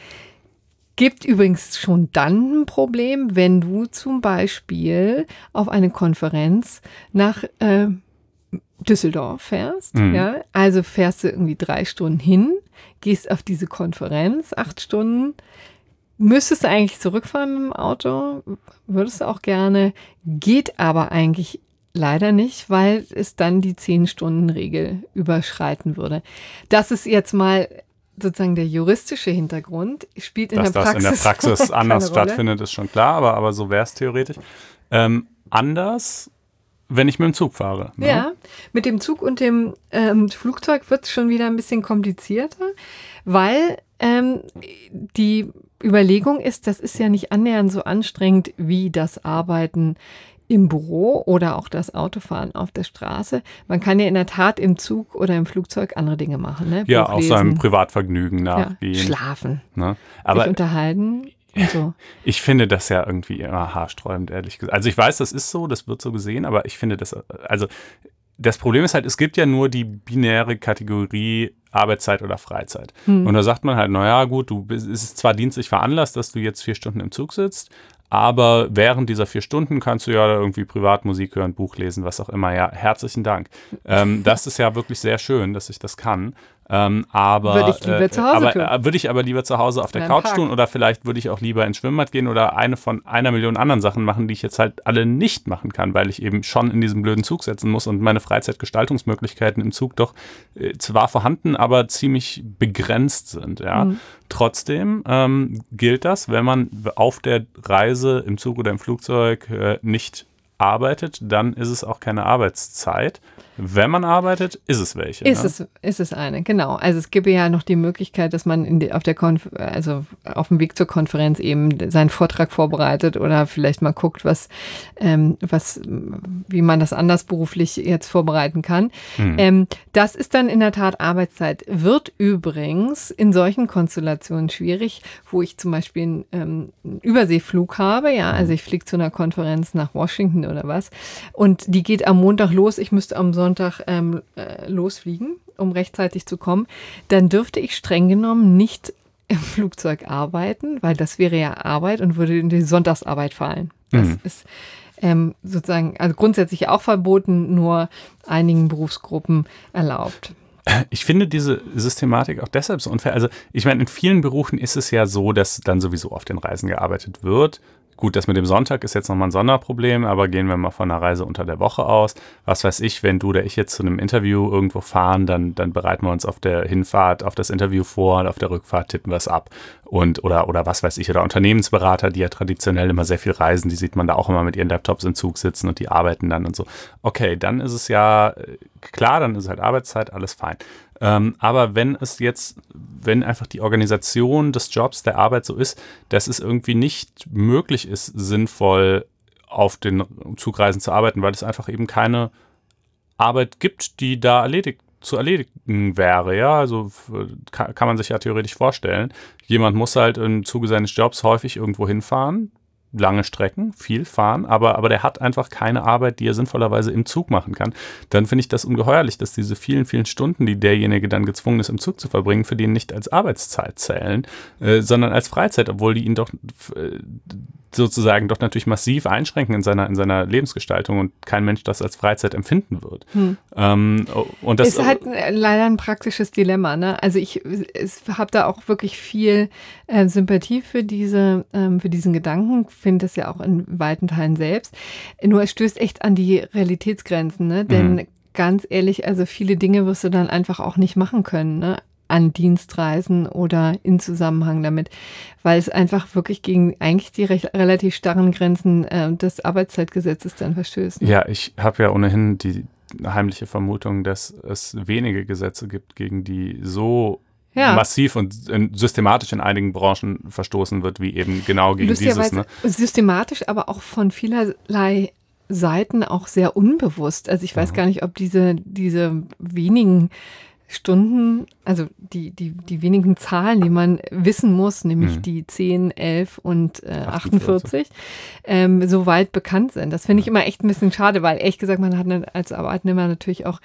Gibt übrigens schon dann ein Problem, wenn du zum Beispiel auf eine Konferenz nach äh, Düsseldorf fährst. Mhm. Ja? Also fährst du irgendwie drei Stunden hin, gehst auf diese Konferenz, acht Stunden, müsstest du eigentlich zurückfahren mit dem Auto, würdest du auch gerne, geht aber eigentlich leider nicht, weil es dann die zehn-Stunden-Regel überschreiten würde. Das ist jetzt mal sozusagen der juristische Hintergrund, spielt in Dass der Praxis. Dass das in der Praxis anders Rolle. stattfindet, ist schon klar, aber, aber so wäre es theoretisch. Ähm, anders, wenn ich mit dem Zug fahre. Ne? Ja, mit dem Zug und dem ähm, Flugzeug wird es schon wieder ein bisschen komplizierter, weil ähm, die Überlegung ist, das ist ja nicht annähernd so anstrengend wie das Arbeiten im Büro oder auch das Autofahren auf der Straße. Man kann ja in der Tat im Zug oder im Flugzeug andere Dinge machen. Ne? Ja, auch seinem Privatvergnügen nachgehen. Ja, schlafen, ne? Aber sich unterhalten und so. Ich finde das ja irgendwie immer haarsträubend, ehrlich gesagt. Also ich weiß, das ist so, das wird so gesehen, aber ich finde das, also das Problem ist halt, es gibt ja nur die binäre Kategorie Arbeitszeit oder Freizeit. Hm. Und da sagt man halt, naja gut, du bist, es ist zwar dienstlich veranlasst, dass du jetzt vier Stunden im Zug sitzt, aber während dieser vier Stunden kannst du ja irgendwie privat Musik hören, Buch lesen, was auch immer. Ja, herzlichen Dank. Ähm, das ist ja wirklich sehr schön, dass ich das kann. Ähm, aber würde ich lieber zu Hause aber, tun. Äh, würde ich aber lieber zu Hause auf der Couch Park. tun oder vielleicht würde ich auch lieber ins Schwimmbad gehen oder eine von einer Million anderen Sachen machen, die ich jetzt halt alle nicht machen kann, weil ich eben schon in diesem blöden Zug sitzen muss und meine Freizeitgestaltungsmöglichkeiten im Zug doch äh, zwar vorhanden, aber ziemlich begrenzt sind. Ja. Mhm. Trotzdem ähm, gilt das, wenn man auf der Reise im Zug oder im Flugzeug äh, nicht arbeitet, dann ist es auch keine Arbeitszeit. Wenn man arbeitet, ist es welche. Ist, ne? es, ist es eine, genau. Also es gibt ja noch die Möglichkeit, dass man in die, auf der Konf- also auf dem Weg zur Konferenz eben seinen Vortrag vorbereitet oder vielleicht mal guckt, was, ähm, was, wie man das anders beruflich jetzt vorbereiten kann. Hm. Ähm, das ist dann in der Tat Arbeitszeit. Wird übrigens in solchen Konstellationen schwierig, wo ich zum Beispiel einen, ähm, einen Überseeflug habe. Ja, also ich fliege zu einer Konferenz nach Washington oder was und die geht am Montag los. Ich müsste am Sonntag ähm, äh, losfliegen, um rechtzeitig zu kommen, dann dürfte ich streng genommen nicht im Flugzeug arbeiten, weil das wäre ja Arbeit und würde in die Sonntagsarbeit fallen. Das mhm. ist ähm, sozusagen, also grundsätzlich auch verboten, nur einigen Berufsgruppen erlaubt. Ich finde diese Systematik auch deshalb so unfair. Also ich meine, in vielen Berufen ist es ja so, dass dann sowieso auf den Reisen gearbeitet wird. Gut, das mit dem Sonntag ist jetzt nochmal ein Sonderproblem, aber gehen wir mal von einer Reise unter der Woche aus. Was weiß ich, wenn du oder ich jetzt zu einem Interview irgendwo fahren, dann, dann bereiten wir uns auf der Hinfahrt auf das Interview vor und auf der Rückfahrt tippen wir es ab. Und, oder, oder was weiß ich, oder Unternehmensberater, die ja traditionell immer sehr viel reisen, die sieht man da auch immer mit ihren Laptops im Zug sitzen und die arbeiten dann und so. Okay, dann ist es ja klar, dann ist halt Arbeitszeit, alles fein. Ähm, aber wenn es jetzt, wenn einfach die Organisation des Jobs, der Arbeit so ist, dass es irgendwie nicht möglich ist, sinnvoll auf den Zugreisen zu arbeiten, weil es einfach eben keine Arbeit gibt, die da erledigt zu erledigen wäre, ja, also kann, kann man sich ja theoretisch vorstellen. Jemand muss halt im Zuge seines Jobs häufig irgendwo hinfahren, lange Strecken, viel fahren, aber, aber der hat einfach keine Arbeit, die er sinnvollerweise im Zug machen kann. Dann finde ich das ungeheuerlich, dass diese vielen, vielen Stunden, die derjenige dann gezwungen ist, im Zug zu verbringen, für den nicht als Arbeitszeit zählen, äh, sondern als Freizeit, obwohl die ihn doch äh, sozusagen doch natürlich massiv einschränken in seiner, in seiner Lebensgestaltung und kein Mensch das als Freizeit empfinden wird. Hm. Ähm, und das ist halt leider ein praktisches Dilemma, ne? Also ich, ich habe da auch wirklich viel äh, Sympathie für diese, ähm, für diesen Gedanken, finde das ja auch in weiten Teilen selbst. Nur es stößt echt an die Realitätsgrenzen, ne? Denn mhm. ganz ehrlich, also viele Dinge wirst du dann einfach auch nicht machen können, ne? An Dienstreisen oder in Zusammenhang damit, weil es einfach wirklich gegen eigentlich die recht, relativ starren Grenzen äh, des Arbeitszeitgesetzes dann verstößt. Ne? Ja, ich habe ja ohnehin die heimliche Vermutung, dass es wenige Gesetze gibt, gegen die so ja. massiv und in, systematisch in einigen Branchen verstoßen wird, wie eben genau gegen dieses. Ne? Systematisch, aber auch von vielerlei Seiten auch sehr unbewusst. Also ich weiß mhm. gar nicht, ob diese, diese wenigen Stunden, also die, die, die wenigen Zahlen, die man wissen muss, nämlich mhm. die zehn, elf und äh, achtundvierzig, ähm, so weit bekannt sind. Das finde ich immer echt ein bisschen schade, weil ehrlich gesagt, man hat als Arbeitnehmer natürlich auch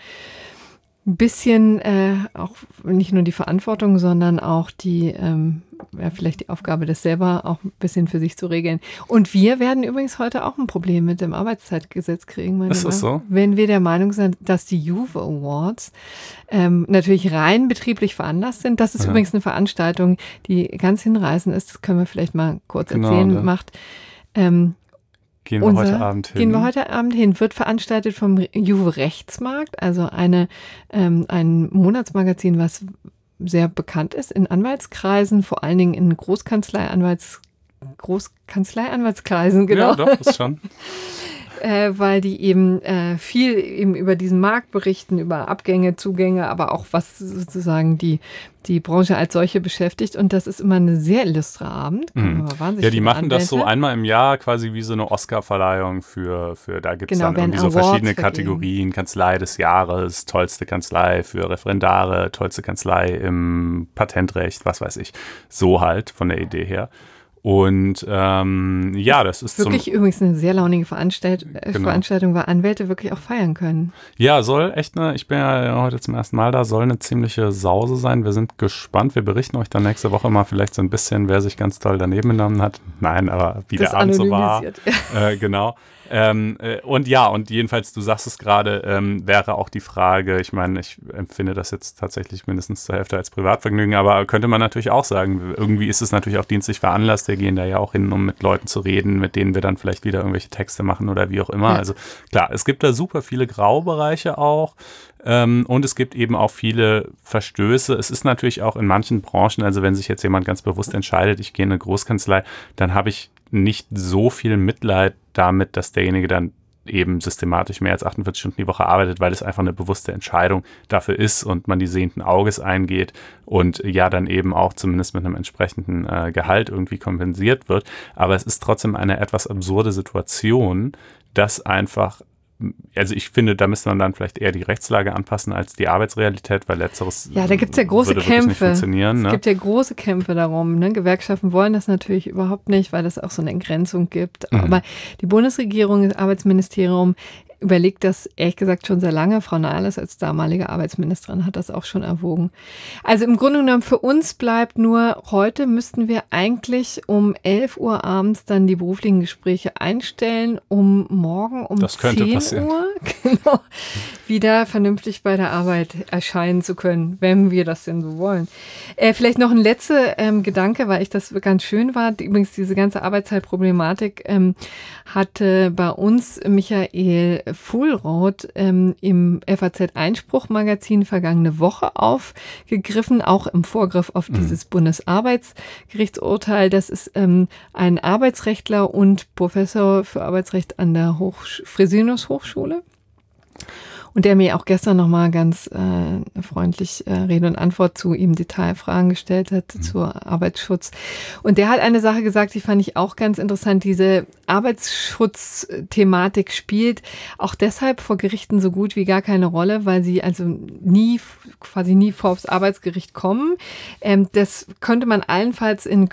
ein bisschen äh, auch nicht nur die Verantwortung, sondern auch die, ähm, ja, vielleicht die Aufgabe, das selber auch ein bisschen für sich zu regeln. Und wir werden übrigens heute auch ein Problem mit dem Arbeitszeitgesetz kriegen, meine Ist das so? Wenn wir der Meinung sind, dass die Juve Awards ähm, natürlich rein betrieblich veranlasst sind. Das ist ja. übrigens eine Veranstaltung, die ganz hinreißend ist. Das können wir vielleicht mal kurz genau, erzählen. Ja. Macht ähm, Gehen wir Unser, heute Abend hin. Gehen wir heute Abend hin. Wird veranstaltet vom Juve Rechtsmarkt, also eine, ähm, ein Monatsmagazin, was sehr bekannt ist in Anwaltskreisen, vor allen Dingen in Großkanzlei-Anwalts, Großkanzlei-Anwaltskreisen, genau. Ja, doch, ist schon. Äh, weil die eben äh, viel eben über diesen Markt berichten, über Abgänge, Zugänge, aber auch was sozusagen die, die Branche als solche beschäftigt. Und das ist immer eine sehr illustre Abend. Mhm. Ja, die machen Anwälte. Das so einmal im Jahr quasi wie so eine Oscar-Verleihung für, für da gibt es genau, dann irgendwie so verschiedene vergeben. Kategorien. Kanzlei des Jahres, tollste Kanzlei für Referendare, tollste Kanzlei im Patentrecht, was weiß ich. So halt von der Idee her. Und ähm, ja, das ist wirklich zum, übrigens eine sehr launige Veranstalt- genau. Veranstaltung, weil Anwälte wirklich auch feiern können. Ja, soll echt eine, ich bin ja heute zum ersten Mal da, soll eine ziemliche Sause sein. Wir sind gespannt. Wir berichten euch dann nächste Woche mal vielleicht so ein bisschen, wer sich ganz toll daneben genommen hat. Nein, aber wie das der Abend so war. Äh, genau. Ähm, äh, und ja, und jedenfalls, du sagst es gerade, ähm, wäre auch die Frage, ich meine, ich empfinde das jetzt tatsächlich mindestens zur Hälfte als Privatvergnügen, aber könnte man natürlich auch sagen, irgendwie ist es natürlich auch dienstlich veranlasst, wir gehen da ja auch hin, um mit Leuten zu reden, mit denen wir dann vielleicht wieder irgendwelche Texte machen oder wie auch immer. Ja. Also klar, es gibt da super viele Graubereiche auch. Ähm, und es gibt eben auch viele Verstöße. Es ist natürlich auch in manchen Branchen, also wenn sich jetzt jemand ganz bewusst entscheidet, ich gehe in eine Großkanzlei, dann habe ich nicht so viel Mitleid damit, dass derjenige dann eben systematisch mehr als achtundvierzig Stunden die Woche arbeitet, weil es einfach eine bewusste Entscheidung dafür ist und man die sehenden Auges eingeht und ja dann eben auch zumindest mit einem entsprechenden äh, Gehalt irgendwie kompensiert wird. Aber es ist trotzdem eine etwas absurde Situation, dass einfach also ich finde, da müsste man dann vielleicht eher die Rechtslage anpassen als die Arbeitsrealität, weil letzteres ja, da gibt's ja große würde Kämpfe. Nicht funktionieren. Ne? Es gibt ja große Kämpfe darum. Ne? Gewerkschaften wollen das natürlich überhaupt nicht, weil es auch so eine Entgrenzung gibt. Mhm. Aber die Bundesregierung, das Arbeitsministerium überlegt das ehrlich gesagt schon sehr lange. Frau Nahles als damalige Arbeitsministerin hat das auch schon erwogen. Also im Grunde genommen für uns bleibt nur, heute müssten wir eigentlich um elf Uhr abends dann die beruflichen Gespräche einstellen, um morgen um das könnte zehn passieren. Uhr genau, wieder vernünftig bei der Arbeit erscheinen zu können, wenn wir das denn so wollen. Äh, vielleicht noch ein letzter ähm, Gedanke, weil ich das ganz schön war. Übrigens diese ganze Arbeitszeitproblematik ähm, hatte bei uns Michael Fuhlroth ähm, im F A Z-Einspruch-Magazin vergangene Woche aufgegriffen, auch im Vorgriff auf mhm. dieses Bundesarbeitsgerichtsurteil. Das ist ähm, ein Arbeitsrechtler und Professor für Arbeitsrecht an der Hoch- Fresenius Hochschule. Und der mir auch gestern nochmal ganz äh, freundlich äh, Rede und Antwort zu ihm Detailfragen gestellt hat, mhm. zu Arbeitsschutz. Und der hat eine Sache gesagt, die fand ich auch ganz interessant. Diese Arbeitsschutzthematik spielt auch deshalb vor Gerichten so gut wie gar keine Rolle, weil sie also nie, quasi nie vor aufs Arbeitsgericht kommen. Ähm, das könnte man allenfalls in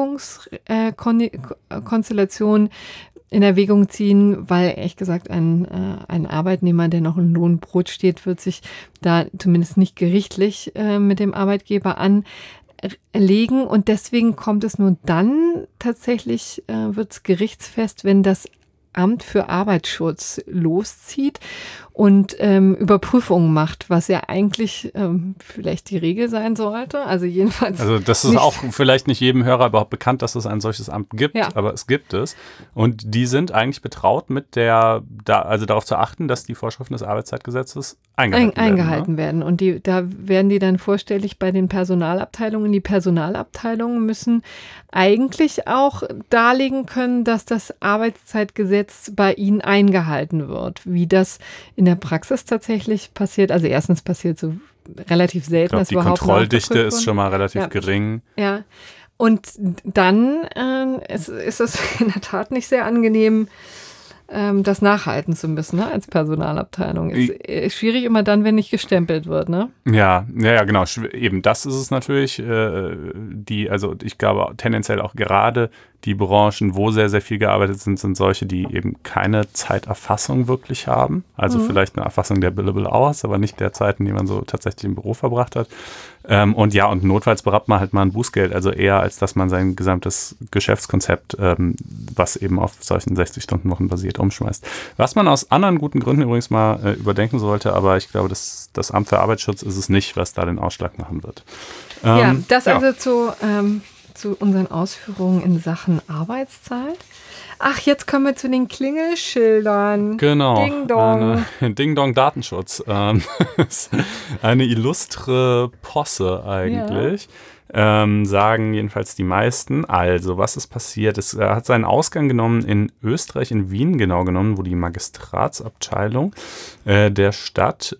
Kündigungskonstellationen in Erwägung ziehen, weil ehrlich gesagt ein, äh, ein Arbeitnehmer, der noch in Lohn und Brot steht, wird sich da zumindest nicht gerichtlich äh, mit dem Arbeitgeber anlegen. Und deswegen kommt es nur dann tatsächlich, äh, wird es gerichtsfest, wenn das Amt für Arbeitsschutz loszieht und ähm, Überprüfungen macht, was ja eigentlich ähm, vielleicht die Regel sein sollte. Also jedenfalls. Also das ist auch vielleicht nicht jedem Hörer überhaupt bekannt, dass es ein solches Amt gibt, ja. aber es gibt es. Und die sind eigentlich betraut mit der, da, also darauf zu achten, dass die Vorschriften des Arbeitszeitgesetzes eingehalten, Ein, eingehalten werden. Ne? werden. Und die, da werden die dann vorstellig bei den Personalabteilungen. Die Personalabteilungen müssen eigentlich auch darlegen können, dass das Arbeitszeitgesetz bei ihnen eingehalten wird. Wie das in der Praxis tatsächlich passiert. Also erstens passiert so relativ selten, ich dass glaub, die überhaupt Kontrolldichte ist schon mal relativ ja. gering. Ja, und dann äh, ist, ist es in der Tat nicht sehr angenehm, ähm, das nachhalten zu müssen, ne, als Personalabteilung. Ist, ist schwierig immer dann, wenn nicht gestempelt wird, ne? Ja, ja, ja, genau. Eben das ist es natürlich. Äh, die, also ich glaube tendenziell auch gerade die Branchen, wo sehr, sehr viel gearbeitet sind, sind solche, die eben keine Zeiterfassung wirklich haben. Also mhm. vielleicht eine Erfassung der Billable Hours, aber nicht der Zeiten, die man so tatsächlich im Büro verbracht hat. Ähm, und ja, und notfalls berappt man halt mal ein Bußgeld, also eher als dass man sein gesamtes Geschäftskonzept, ähm, was eben auf solchen sechzig-Stunden-Wochen basiert, umschmeißt. Was man aus anderen guten Gründen übrigens mal äh, überdenken sollte, aber ich glaube, das, das Amt für Arbeitsschutz ist es nicht, was da den Ausschlag machen wird. Ähm, ja, das ja. also zu... Ähm zu unseren Ausführungen in Sachen Arbeitszeit. Ach, jetzt kommen wir zu den Klingelschildern. Genau. Ding Dong. Eine, Ding Dong Datenschutz. Ähm, eine illustre Posse eigentlich. Ja. Ähm, sagen jedenfalls die meisten. Also, was ist passiert? Es äh, hat seinen Ausgang genommen in Österreich, in Wien genau genommen, wo die Magistratsabteilung äh, der Stadt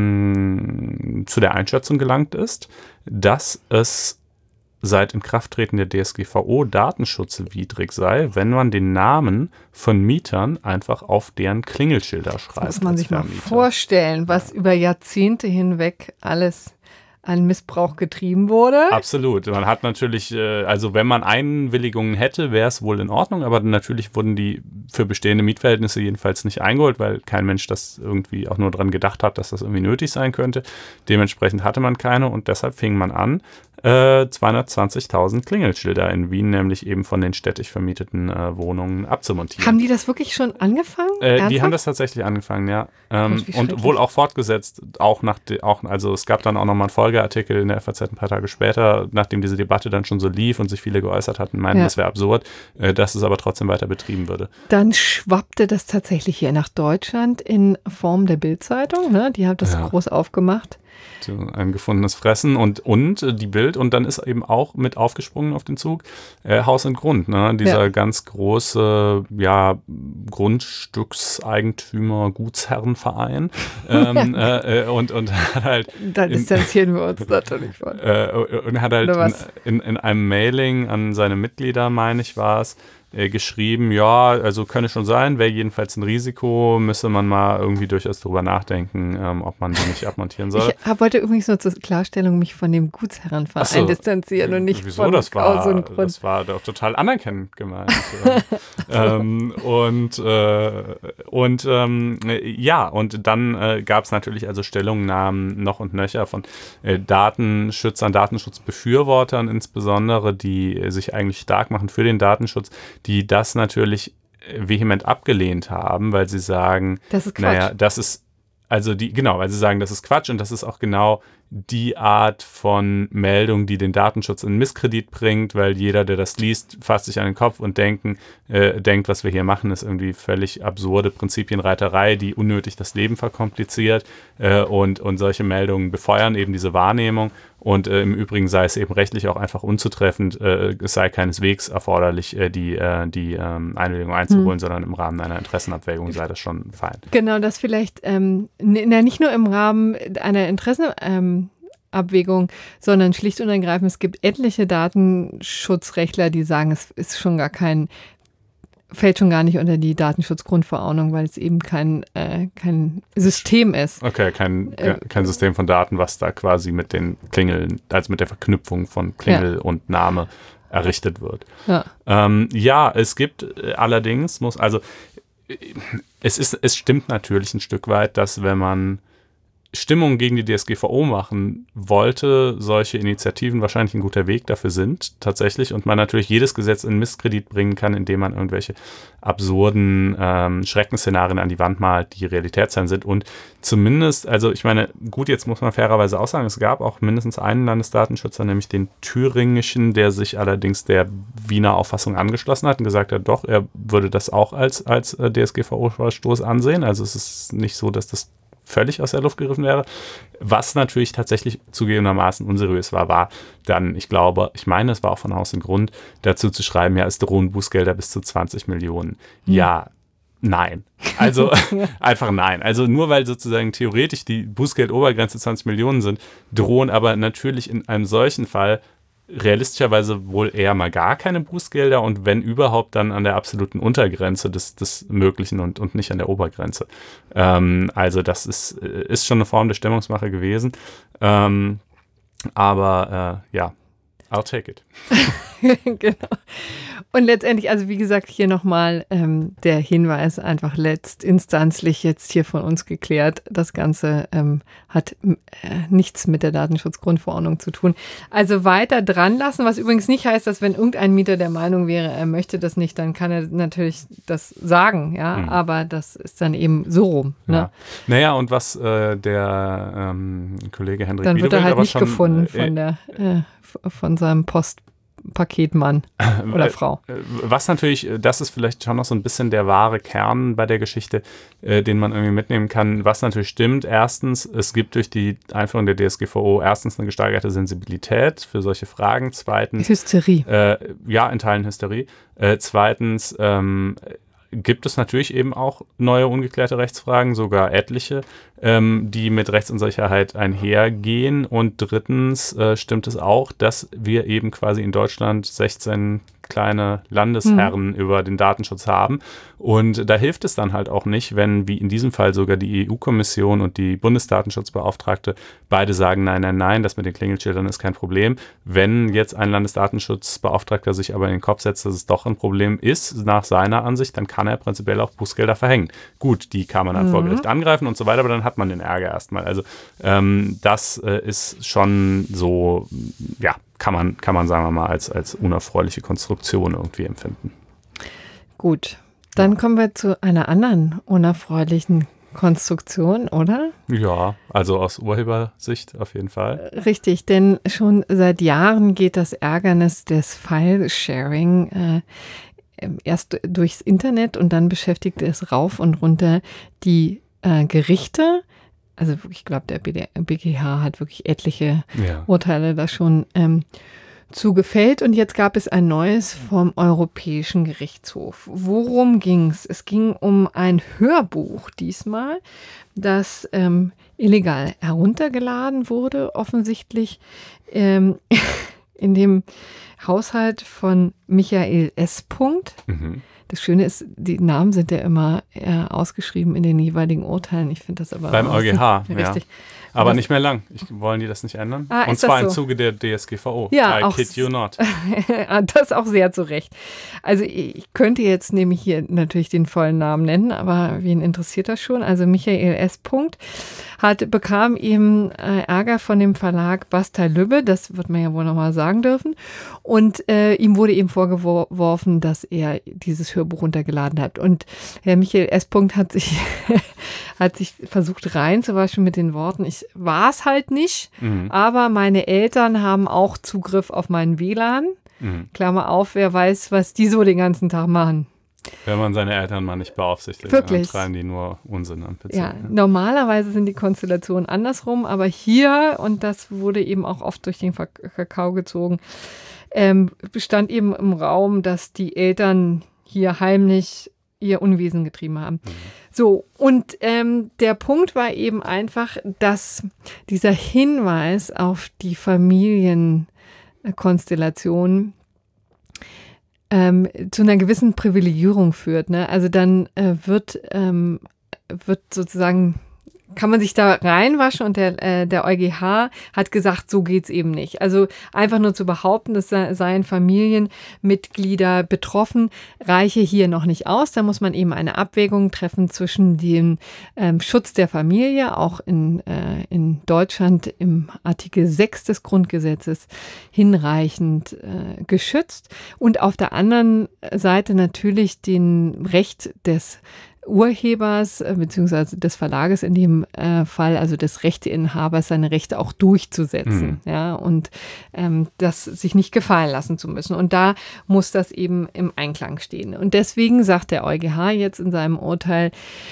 ähm, zu der Einschätzung gelangt ist, dass es seit Inkrafttreten der D S G V O datenschutzwidrig sei, wenn man den Namen von Mietern einfach auf deren Klingelschilder schreibt. Das muss man sich mal vorstellen, was über Jahrzehnte hinweg alles an Missbrauch getrieben wurde. Absolut. Man hat natürlich, also wenn man Einwilligungen hätte, wäre es wohl in Ordnung, aber natürlich wurden die für bestehende Mietverhältnisse jedenfalls nicht eingeholt, weil kein Mensch das irgendwie auch nur dran gedacht hat, dass das irgendwie nötig sein könnte. Dementsprechend hatte man keine und deshalb fing man an, äh, zweihundertzwanzigtausend Klingelschilder in Wien, nämlich eben von den städtisch vermieteten äh, Wohnungen abzumontieren. Haben die das wirklich schon angefangen? Äh, die haben das tatsächlich angefangen, ja. Ähm, Gott, und wohl auch fortgesetzt, auch nach, de, auch, also es gab dann auch nochmal einen Folgeartikel in der F A Z ein paar Tage später, nachdem diese Debatte dann schon so lief und sich viele geäußert hatten, meinten, ja. das wäre absurd, äh, dass es aber trotzdem weiter betrieben würde. Dann schwappte das tatsächlich hier nach Deutschland in Form der Bild-Zeitung, ne? Die hat das ja. groß aufgemacht. Ein gefundenes Fressen und, und äh, die Bild und dann ist eben auch mit aufgesprungen auf den Zug äh, Haus und Grund, ne? Dieser ja. ganz große ja, Grundstückseigentümer, Gutsherrenverein ähm, äh, und, und hat halt da distanzieren wir uns natürlich von. Äh, und hat halt in, in, in einem Mailing an seine Mitglieder, meine ich, war es, äh, geschrieben, ja, also könne schon sein, wäre jedenfalls ein Risiko, müsste man mal irgendwie durchaus drüber nachdenken, ähm, ob man die nicht abmontieren soll. Ich hab, wollte übrigens nur zur Klarstellung mich von dem Gutsherrenverein so, distanzieren und nicht wieso? von das war, Haus und Grund. Das war doch total anerkennend gemeint. ähm, und äh, und ähm, ja, und dann äh, gab es natürlich also Stellungnahmen noch und nöcher von äh, Datenschützern, Datenschutzbefürwortern insbesondere, die äh, sich eigentlich stark machen für den Datenschutz, die das natürlich vehement abgelehnt haben, weil sie sagen, das ist Quatsch. Naja, das ist, also die, genau, weil sie sagen, das ist Quatsch und das ist auch genau die Art von Meldung, die den Datenschutz in Misskredit bringt, weil jeder, der das liest, fasst sich an den Kopf und denken, äh, denkt, was wir hier machen, ist irgendwie völlig absurde Prinzipienreiterei, die unnötig das Leben verkompliziert äh, und, und solche Meldungen befeuern eben diese Wahrnehmung. Und äh, im Übrigen sei es eben rechtlich auch einfach unzutreffend, äh, es sei keineswegs erforderlich, äh, die, äh, die ähm, Einwilligung einzuholen, hm. sondern im Rahmen einer Interessenabwägung sei das schon fein. Genau, das vielleicht ähm, n- nicht nur im Rahmen einer Interessenabwägung, ähm, sondern schlicht und ergreifend, es gibt etliche Datenschutzrechtler, die sagen, es ist schon gar kein fällt schon gar nicht unter die Datenschutzgrundverordnung, weil es eben kein, äh, kein System ist. Okay, kein, äh, kein System von Daten, was da quasi mit den Klingeln, also mit der Verknüpfung von Klingel ja. und Name errichtet wird. Ja, ähm, ja es gibt äh, allerdings, muss, also äh, es ist, es stimmt natürlich ein Stück weit, dass wenn man Stimmung gegen die D S G V O machen wollte, solche Initiativen wahrscheinlich ein guter Weg dafür sind, tatsächlich. Und man natürlich jedes Gesetz in Misskredit bringen kann, indem man irgendwelche absurden ähm, Schreckensszenarien an die Wand malt, die Realitätsfern sind. Und zumindest, also ich meine, gut, jetzt muss man fairerweise auch sagen, es gab auch mindestens einen Landesdatenschützer, nämlich den thüringischen, der sich allerdings der Wiener Auffassung angeschlossen hat und gesagt hat, doch, er würde das auch als, als äh, D S G V O-Verstoß ansehen. Also es ist nicht so, dass das völlig aus der Luft gegriffen wäre. Was natürlich tatsächlich zugegebenermaßen unseriös war, war dann, ich glaube, ich meine, es war auch von Haus und Grund, dazu zu schreiben, ja, es drohen Bußgelder bis zu zwanzig Millionen. Hm. Ja, nein. Also einfach nein. Also nur weil sozusagen theoretisch die Bußgeldobergrenze zwanzig Millionen sind, drohen aber natürlich in einem solchen Fall realistischerweise wohl eher mal gar keine Bußgelder und wenn überhaupt dann an der absoluten Untergrenze des, des Möglichen und, und nicht an der Obergrenze. Ähm, also das ist, ist schon eine Form der Stimmungsmache gewesen. Ähm, aber äh, ja, I'll take it. Genau. Und letztendlich, also wie gesagt, hier nochmal ähm, der Hinweis, einfach letztinstanzlich jetzt hier von uns geklärt. Das Ganze ähm, hat äh, nichts mit der Datenschutzgrundverordnung zu tun. Also weiter dran lassen, was übrigens nicht heißt, dass wenn irgendein Mieter der Meinung wäre, er möchte das nicht, dann kann er natürlich das sagen, ja, mhm. aber das ist dann eben so rum. Ne? Ja. Naja, und was äh, der ähm, Kollege Hendrik Dann wird er halt nicht schon, gefunden von, äh, der, äh, von seinem Post. Paketmann oder Frau. Was natürlich, das ist vielleicht schon noch so ein bisschen der wahre Kern bei der Geschichte, äh, den man irgendwie mitnehmen kann. Was natürlich stimmt, erstens, es gibt durch die Einführung der D S G V O erstens eine gesteigerte Sensibilität für solche Fragen. Zweitens Hysterie. Äh, ja, in Teilen Hysterie. Äh, zweitens ähm, gibt es natürlich eben auch neue ungeklärte Rechtsfragen, sogar etliche, ähm, die mit Rechtsunsicherheit einhergehen. Und drittens äh, stimmt es auch, dass wir eben quasi in Deutschland sechzehn kleine Landesherren mhm. über den Datenschutz haben. Und da hilft es dann halt auch nicht, wenn, wie in diesem Fall sogar die E U-Kommission und die Bundesdatenschutzbeauftragte beide sagen, nein, nein, nein, das mit den Klingelschildern ist kein Problem. Wenn jetzt ein Landesdatenschutzbeauftragter sich aber in den Kopf setzt, dass es doch ein Problem ist, nach seiner Ansicht, dann kann er prinzipiell auch Bußgelder verhängen. Gut, die kann man dann mhm. vor Gericht angreifen und so weiter, aber dann hat man den Ärger erstmal. Also ähm, das äh, ist schon so, ja, kann man, kann man sagen wir mal, als, als unerfreuliche Konstruktion irgendwie empfinden. Gut, dann kommen wir zu einer anderen unerfreulichen Konstruktion, oder? Ja, also aus Urhebersicht auf jeden Fall. Richtig, denn schon seit Jahren geht das Ärgernis des File-Sharing äh, erst durchs Internet und dann beschäftigt es rauf und runter die äh, Gerichte. Also ich glaube, der B G H hat wirklich etliche ja. Urteile da schon ähm, zugefällt. Und jetzt gab es ein neues vom Europäischen Gerichtshof. Worum ging es? Es ging um ein Hörbuch diesmal, das ähm, illegal heruntergeladen wurde, offensichtlich ähm, in dem Haushalt von Michael S. Mhm. Das Schöne ist, die Namen sind ja immer äh, ausgeschrieben in den jeweiligen Urteilen. Ich finde das aber beim E U G H, richtig. Ja. Aber nicht mehr lang. Ich, wollen die das nicht ändern? Ah, und zwar so? im Zuge der D S G V O. Ja, I auch kid you not. Das auch sehr zu Recht. Also ich könnte jetzt nämlich hier natürlich den vollen Namen nennen, aber wen interessiert das schon? Also Michael S. hat bekam eben äh, Ärger von dem Verlag Bastei-Lübbe, das wird man ja wohl nochmal sagen dürfen. Und äh, ihm wurde eben vorgeworfen, dass er dieses Hörbuch runtergeladen hat. Und Herr Michael S. hat sich, hat sich versucht reinzuwaschen mit den Worten, ich war es halt nicht, mhm. aber meine Eltern haben auch Zugriff auf meinen W L A N. Mhm. Klammer auf, wer weiß, was die so den ganzen Tag machen. Wenn man seine Eltern mal nicht beaufsichtigt, Wirklich? Dann treiben die nur Unsinn am P C. Ja, normalerweise sind die Konstellationen andersrum, aber hier, und das wurde eben auch oft durch den Kakao gezogen, ähm, bestand eben im Raum, dass die Eltern hier heimlich ihr Unwesen getrieben haben. Mhm. So, und ähm, der Punkt war eben einfach, dass dieser Hinweis auf die Familienkonstellation Ähm, zu einer gewissen Privilegierung führt. Ne? Also dann äh, wird, ähm, wird sozusagen, kann man sich da reinwaschen und der, äh, der EuGH hat gesagt, so geht's eben nicht. Also einfach nur zu behaupten, es seien Familienmitglieder betroffen, reiche hier noch nicht aus. Da muss man eben eine Abwägung treffen zwischen dem ähm, Schutz der Familie, auch in, äh, in Deutschland im Artikel sechs des Grundgesetzes hinreichend äh, geschützt, und auf der anderen Seite natürlich den Recht des Urhebers beziehungsweise des Verlages in dem äh, Fall, also des Rechteinhabers, seine Rechte auch durchzusetzen, mhm. ja, und ähm, das sich nicht gefallen lassen zu müssen. Und da muss das eben im Einklang stehen. Und deswegen sagt der EuGH jetzt in seinem Urteil,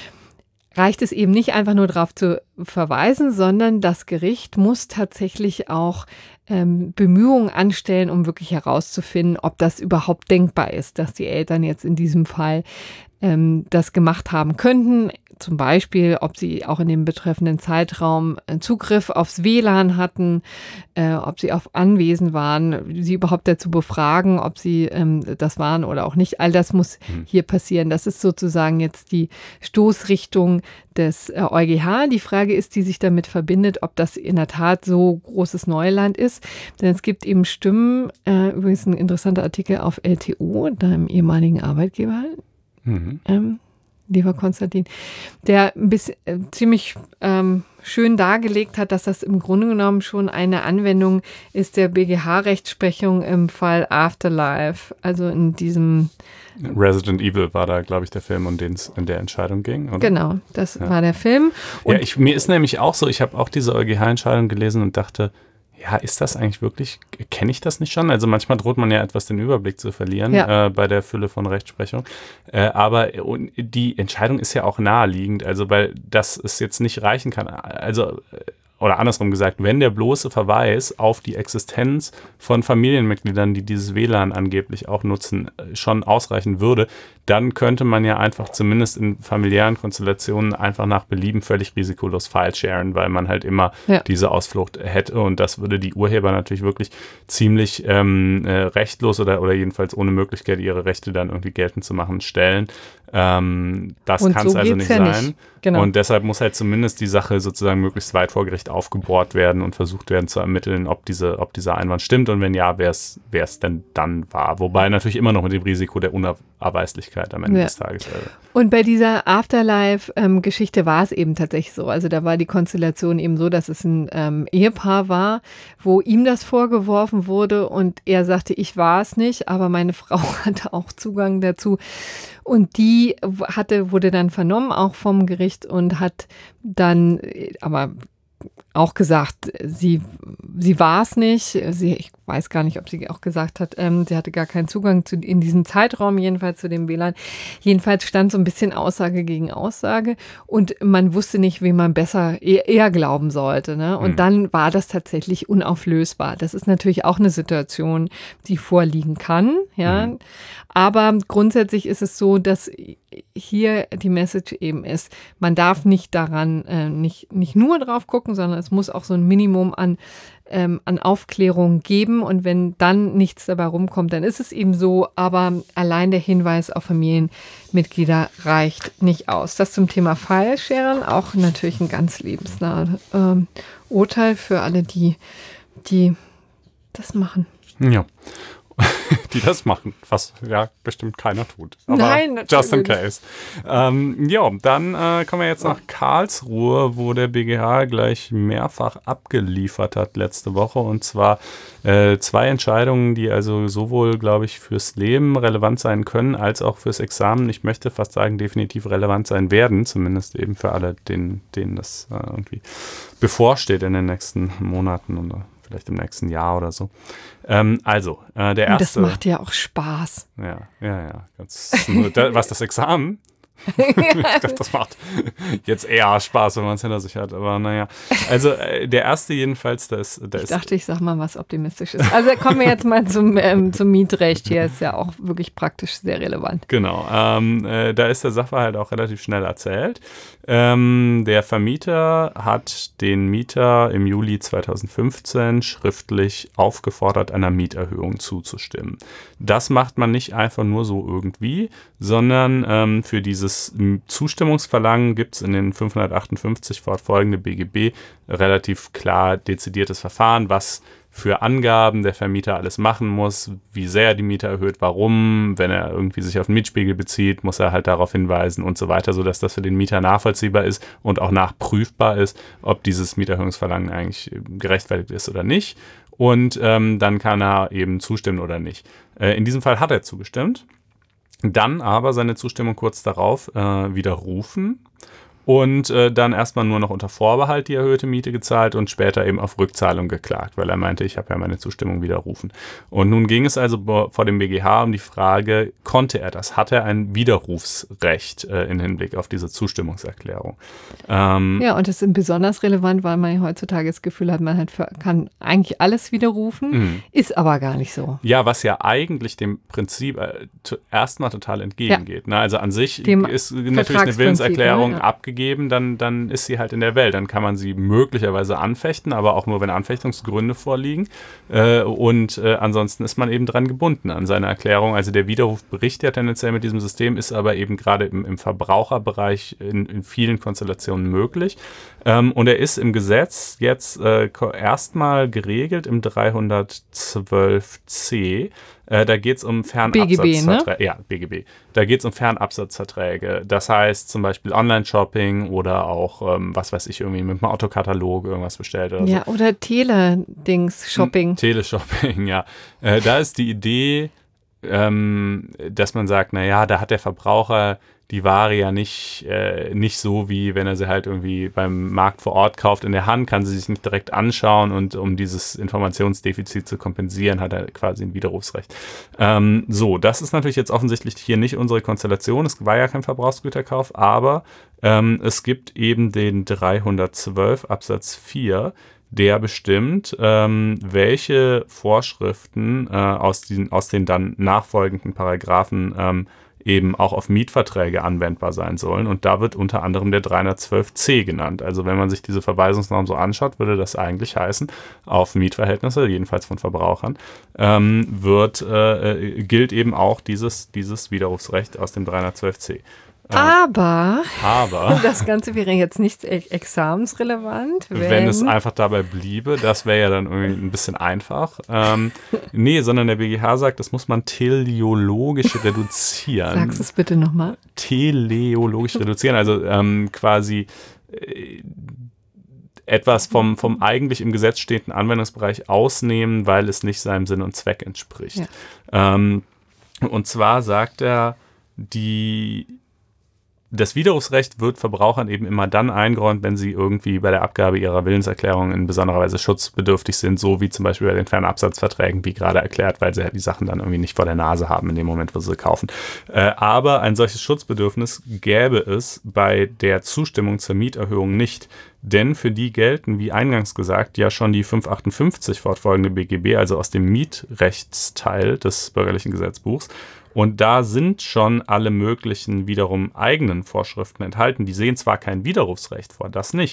reicht es eben nicht einfach nur darauf zu verweisen, sondern das Gericht muss tatsächlich auch ähm, Bemühungen anstellen, um wirklich herauszufinden, ob das überhaupt denkbar ist, dass die Eltern jetzt in diesem Fall ähm, das gemacht haben könnten. Zum Beispiel, ob sie auch in dem betreffenden Zeitraum Zugriff aufs W L A N hatten, äh, ob sie auf Anwesen waren, sie überhaupt dazu befragen, ob sie ähm, das waren oder auch nicht. All das muss mhm. hier passieren. Das ist sozusagen jetzt die Stoßrichtung des äh, EuGH. Die Frage ist, die sich damit verbindet, ob das in der Tat so großes Neuland ist. Denn es gibt eben Stimmen, äh, übrigens ein interessanter Artikel auf L T O, deinem ehemaligen Arbeitgeber, mhm. ähm, lieber Konstantin, der ein bisschen äh, ziemlich ähm, schön dargelegt hat, dass das im Grunde genommen schon eine Anwendung ist der B G H-Rechtsprechung im Fall Afterlife, also in diesem Resident Evil war da, glaube ich, der Film, um den es in der Entscheidung ging. Oder? Genau, das ja. war der Film. Und ja, ich, mir ist nämlich auch so, ich habe auch diese EuGH-Entscheidung gelesen und dachte, ja, ist das eigentlich wirklich, kenne ich das nicht schon? Also manchmal droht man ja etwas den Überblick zu verlieren ja. äh, bei der Fülle von Rechtsprechung. Äh, aber die Entscheidung ist ja auch naheliegend, also weil das es jetzt nicht reichen kann. Also, oder andersrum gesagt, wenn der bloße Verweis auf die Existenz von Familienmitgliedern, die dieses W L A N angeblich auch nutzen, schon ausreichen würde, dann könnte man ja einfach zumindest in familiären Konstellationen einfach nach Belieben völlig risikolos File-sharen, weil man halt immer ja. diese Ausflucht hätte, und das würde die Urheber natürlich wirklich ziemlich ähm, äh, rechtlos oder, oder jedenfalls ohne Möglichkeit, ihre Rechte dann irgendwie geltend zu machen, stellen. Ähm, das kann es so also nicht ja sein. Nicht. Genau. Und deshalb muss halt zumindest die Sache sozusagen möglichst weit vor Gericht aufgebohrt werden und versucht werden zu ermitteln, ob diese, ob dieser Einwand stimmt, und wenn ja, wer es denn dann war. Wobei natürlich immer noch mit dem Risiko der Unerweislichkeit am Ende ja. des Tages. Also. Und bei dieser Afterlife-Geschichte ähm, war es eben tatsächlich so. Also da war die Konstellation eben so, dass es ein ähm, Ehepaar war, wo ihm das vorgeworfen wurde und er sagte, ich war es nicht, aber meine Frau hatte auch Zugang dazu. Und die hatte, wurde dann vernommen, auch vom Gericht, und hat dann aber auch gesagt, sie, sie war es nicht. Sie, ich weiß gar nicht, ob sie auch gesagt hat, ähm, sie hatte gar keinen Zugang zu, in diesem Zeitraum, jedenfalls zu dem W L A N. Jedenfalls stand so ein bisschen Aussage gegen Aussage, und man wusste nicht, wem man besser eher, eher glauben sollte. Ne? Und mhm. dann war das tatsächlich unauflösbar. Das ist natürlich auch eine Situation, die vorliegen kann. Ja, mhm. Aber grundsätzlich ist es so, dass hier die Message eben ist, man darf nicht daran, äh, nicht, nicht nur drauf gucken, sondern es muss auch so ein Minimum an, ähm, an Aufklärung geben, und wenn dann nichts dabei rumkommt, dann ist es eben so, aber allein der Hinweis auf Familienmitglieder reicht nicht aus. Das zum Thema File-Sharen, auch natürlich ein ganz lebensnahes ähm, Urteil für alle, die, die das machen. Ja. die das machen, was ja bestimmt keiner tut. Aber Nein, natürlich. just in case. Ähm, ja, dann äh, kommen wir jetzt nach Karlsruhe, wo der B G H gleich mehrfach abgeliefert hat letzte Woche. Und zwar äh, zwei Entscheidungen, die also sowohl, glaube ich, fürs Leben relevant sein können, als auch fürs Examen. Ich möchte fast sagen, definitiv relevant sein werden, zumindest eben für alle, denen, denen das äh, irgendwie bevorsteht in den nächsten Monaten oder vielleicht im nächsten Jahr oder so. Ähm, also, äh, der erste... Und das macht ja auch Spaß. Ja, ja, ja. Ganz, nur da, was das Examen? Ich dachte, das macht jetzt eher Spaß, wenn man es hinter sich hat. Aber naja, also äh, der erste jedenfalls, da ist... Da ich ist, dachte, ich sag mal was Optimistisches. Also kommen wir jetzt mal zum, ähm, zum Mietrecht. Hier ist ja auch wirklich praktisch sehr relevant. Genau, ähm, äh, da ist der Sachverhalt auch relativ schnell erzählt. Ähm, der Vermieter hat den Mieter im Juli zweitausendfünfzehn schriftlich aufgefordert, einer Mieterhöhung zuzustimmen. Das macht man nicht einfach nur so irgendwie, sondern ähm, für dieses Zustimmungsverlangen gibt es in den fünfhundertachtundfünfzig fortfolgende B G B relativ klar dezidiertes Verfahren, was für Angaben der Vermieter alles machen muss, wie sehr er die Miete erhöht, warum, wenn er irgendwie sich auf den Mietspiegel bezieht, muss er halt darauf hinweisen und so weiter, sodass das für den Mieter nachvollziehbar ist und auch nachprüfbar ist, ob dieses Mieterhöhungsverlangen eigentlich gerechtfertigt ist oder nicht. Und ähm, dann kann er eben zustimmen oder nicht. Äh, in diesem Fall hat er zugestimmt, dann aber seine Zustimmung kurz darauf äh, widerrufen. Und äh, dann erstmal nur noch unter Vorbehalt die erhöhte Miete gezahlt und später eben auf Rückzahlung geklagt, weil er meinte, ich habe ja meine Zustimmung widerrufen. Und nun ging es also vor dem B G H um die Frage, konnte er das? Hat er ein Widerrufsrecht äh, im Hinblick auf diese Zustimmungserklärung? Ähm, ja, und das ist besonders relevant, weil man heutzutage das Gefühl hat, man hat für, kann eigentlich alles widerrufen, mhm. ist aber gar nicht so. Ja, was ja eigentlich dem Prinzip äh, erstmal total entgegengeht. Ja. Ne? Also an sich dem ist natürlich eine Willenserklärung ne? ja. abgegeben. Geben, dann, dann ist sie halt in der Welt. Dann kann man sie möglicherweise anfechten, aber auch nur, wenn Anfechtungsgründe vorliegen. Äh, und äh, ansonsten ist man eben dran gebunden an seine Erklärung. Also der Widerruf bricht ja tendenziell mit diesem System, ist aber eben gerade im, im Verbraucherbereich in, in vielen Konstellationen möglich. Ähm, und er ist im Gesetz jetzt äh, erstmal geregelt im dreihundertzwölf c. Äh, da geht es um Fernabsatzverträge. Ne? Ja, B G B. Da geht es um Fernabsatzverträge. Das heißt zum Beispiel Online-Shopping oder auch, ähm, was weiß ich, irgendwie mit einem Autokatalog irgendwas bestellt oder ja, so. oder Tele-Dings-Shopping. Hm, Teleshopping, ja. Äh, da ist die Idee, ähm, dass man sagt, naja, da hat der Verbraucher die Ware ja nicht, äh, nicht so, wie wenn er sie halt irgendwie beim Markt vor Ort kauft in der Hand, kann sie sich nicht direkt anschauen und um dieses Informationsdefizit zu kompensieren, hat er quasi ein Widerrufsrecht. Ähm, so, das ist natürlich jetzt offensichtlich hier nicht unsere Konstellation, es war ja kein Verbrauchsgüterkauf, aber ähm, es gibt eben den dreihundertzwölf Absatz vier, der bestimmt, ähm, welche Vorschriften äh, aus, den, aus den dann nachfolgenden Paragraphen ähm, eben auch auf Mietverträge anwendbar sein sollen. Und da wird unter anderem der dreihundertzwölf c genannt. Also wenn man sich diese Verweisungsnorm so anschaut, würde das eigentlich heißen, auf Mietverhältnisse, jedenfalls von Verbrauchern, ähm, wird, äh, gilt eben auch dieses, dieses Widerrufsrecht aus dem dreihundertzwölf c. Aber, aber das Ganze wäre jetzt nicht examensrelevant. Wenn, wenn es einfach dabei bliebe, das wäre ja dann irgendwie ein bisschen einfach. Ähm, nee, sondern der B G H sagt, das muss man teleologisch reduzieren. Sag's es bitte nochmal. Teleologisch reduzieren, also ähm, quasi äh, etwas vom, vom eigentlich im Gesetz stehenden Anwendungsbereich ausnehmen, weil es nicht seinem Sinn und Zweck entspricht. Ja. Ähm, und zwar sagt er, die Das Widerrufsrecht wird Verbrauchern eben immer dann eingeräumt, wenn sie irgendwie bei der Abgabe ihrer Willenserklärung in besonderer Weise schutzbedürftig sind, so wie zum Beispiel bei den Fernabsatzverträgen, wie gerade erklärt, weil sie ja die Sachen dann irgendwie nicht vor der Nase haben in dem Moment, wo sie sie kaufen. Äh, aber ein solches Schutzbedürfnis gäbe es bei der Zustimmung zur Mieterhöhung nicht. Denn für die gelten, wie eingangs gesagt, ja schon die fünfhundertachtundfünfzig fortfolgende B G B, also aus dem Mietrechtsteil des bürgerlichen Gesetzbuchs. Und da sind schon alle möglichen wiederum eigenen Vorschriften enthalten. Die sehen zwar kein Widerrufsrecht vor, das nicht,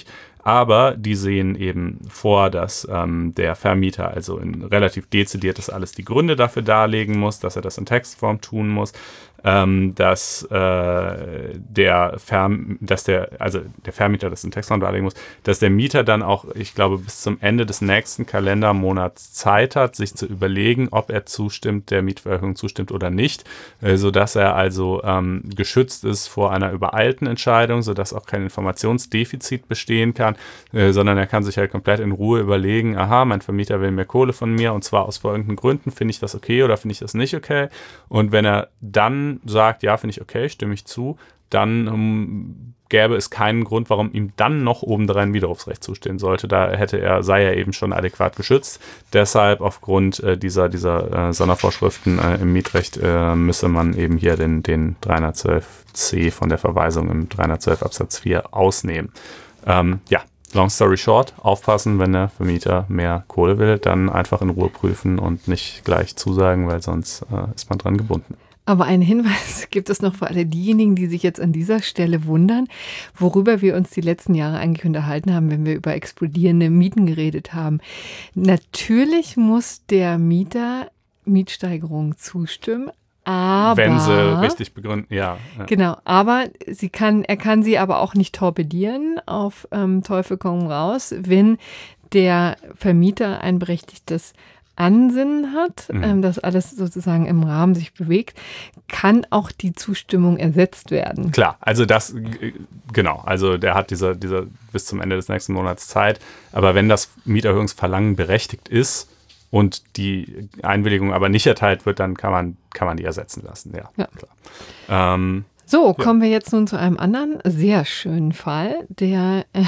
Aber die sehen eben vor, dass ähm, der Vermieter also in relativ dezidiert das alles die Gründe dafür darlegen muss, dass er das in Textform tun muss, ähm, dass äh, der Verm dass der also der Vermieter das in Textform darlegen muss, dass der Mieter dann auch, ich glaube, bis zum Ende des nächsten Kalendermonats Zeit hat, sich zu überlegen, ob er zustimmt, der Mietverhöhung zustimmt oder nicht, äh, sodass er also ähm, geschützt ist vor einer übereilten Entscheidung, sodass auch kein Informationsdefizit bestehen kann, äh, sondern er kann sich halt komplett in Ruhe überlegen, aha, mein Vermieter will mehr Kohle von mir und zwar aus folgenden Gründen, finde ich das okay oder finde ich das nicht okay? Und wenn er dann sagt, ja, finde ich okay, stimme ich zu, dann um, gäbe es keinen Grund, warum ihm dann noch obendrein Widerrufsrecht zustehen sollte. Da hätte er, sei er eben schon adäquat geschützt. Deshalb aufgrund äh, dieser, dieser äh, Sondervorschriften äh, im Mietrecht äh, müsse man eben hier den, den dreihundertzwölf c von der Verweisung im dreihundertzwölf Absatz vier ausnehmen. Ähm, ja, long story short, aufpassen, wenn der Vermieter mehr Kohle will, dann einfach in Ruhe prüfen und nicht gleich zusagen, weil sonst äh, ist man dran gebunden. Aber einen Hinweis gibt es noch für alle diejenigen, die sich jetzt an dieser Stelle wundern, worüber wir uns die letzten Jahre eigentlich unterhalten haben, wenn wir über explodierende Mieten geredet haben. Natürlich muss der Mieter Mietsteigerungen zustimmen, aber... Wenn sie richtig begründen, ja. ja. Genau, aber sie kann, er kann sie aber auch nicht torpedieren, auf ähm, Teufel komm raus, wenn der Vermieter ein berechtigtes Ansinnen hat, mhm. ähm, dass alles sozusagen im Rahmen sich bewegt, kann auch die Zustimmung ersetzt werden. Klar, also das, genau, also der hat dieser, dieser bis zum Ende des nächsten Monats Zeit, aber wenn das Mieterhöhungsverlangen berechtigt ist und die Einwilligung aber nicht erteilt wird, dann kann man, kann man die ersetzen lassen, ja, ja. klar. Ähm, So, kommen wir jetzt nun zu einem anderen sehr schönen Fall, der äh,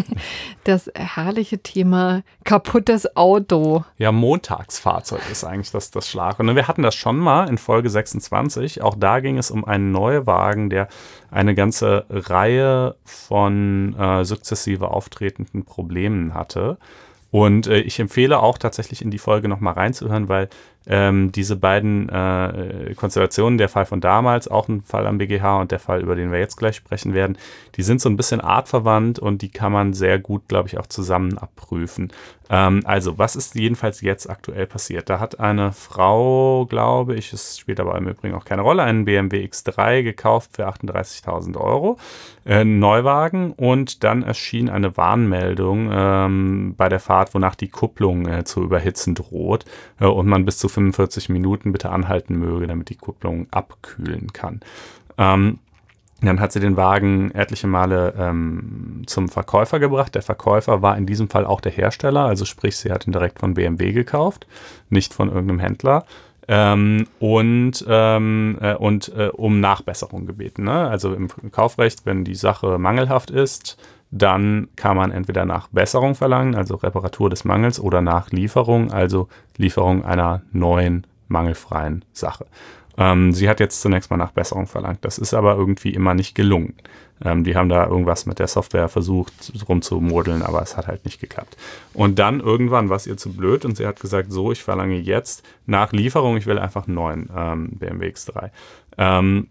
das herrliche Thema kaputtes Auto. Ja, Montagsfahrzeug ist eigentlich das, das Schlagwort. Und wir hatten das schon mal in Folge sechsundzwanzig. Auch da ging es um einen Neuwagen, der eine ganze Reihe von äh, sukzessive auftretenden Problemen hatte. Und äh, ich empfehle auch tatsächlich in die Folge nochmal reinzuhören, weil ähm, diese beiden äh, Konstellationen, der Fall von damals, auch ein Fall am B G H und der Fall, über den wir jetzt gleich sprechen werden, die sind so ein bisschen artverwandt und die kann man sehr gut, glaube ich, auch zusammen abprüfen. Ähm, also, was ist jedenfalls jetzt aktuell passiert? Da hat eine Frau, glaube ich, es spielt aber im Übrigen auch keine Rolle, einen B M W X drei gekauft für achtunddreißigtausend Euro, äh, Neuwagen, und dann erschien eine Warnmeldung ähm, bei der Fahrt, wonach die Kupplung äh, zu überhitzen droht äh, und man bis zu fünfundvierzig Minuten bitte anhalten möge, damit die Kupplung abkühlen kann. Ähm, Dann hat sie den Wagen etliche Male ähm, zum Verkäufer gebracht. Der Verkäufer war in diesem Fall auch der Hersteller, also sprich, sie hat ihn direkt von B M W gekauft, nicht von irgendeinem Händler. Ähm, und ähm, äh, und äh, um Nachbesserung gebeten. Ne? Also im Kaufrecht, wenn die Sache mangelhaft ist, dann kann man entweder Nachbesserung verlangen, also Reparatur des Mangels, oder Nachlieferung, also Lieferung einer neuen, mangelfreien Sache. Ähm, sie hat jetzt zunächst mal Nachbesserung verlangt. Das ist aber irgendwie immer nicht gelungen. Ähm, die haben da irgendwas mit der Software versucht rumzumodeln, aber es hat halt nicht geklappt. Und dann irgendwann war es ihr zu blöd und sie hat gesagt, so, ich verlange jetzt Nachlieferung, ich will einfach einen neuen ähm, B M W X drei. Ähm,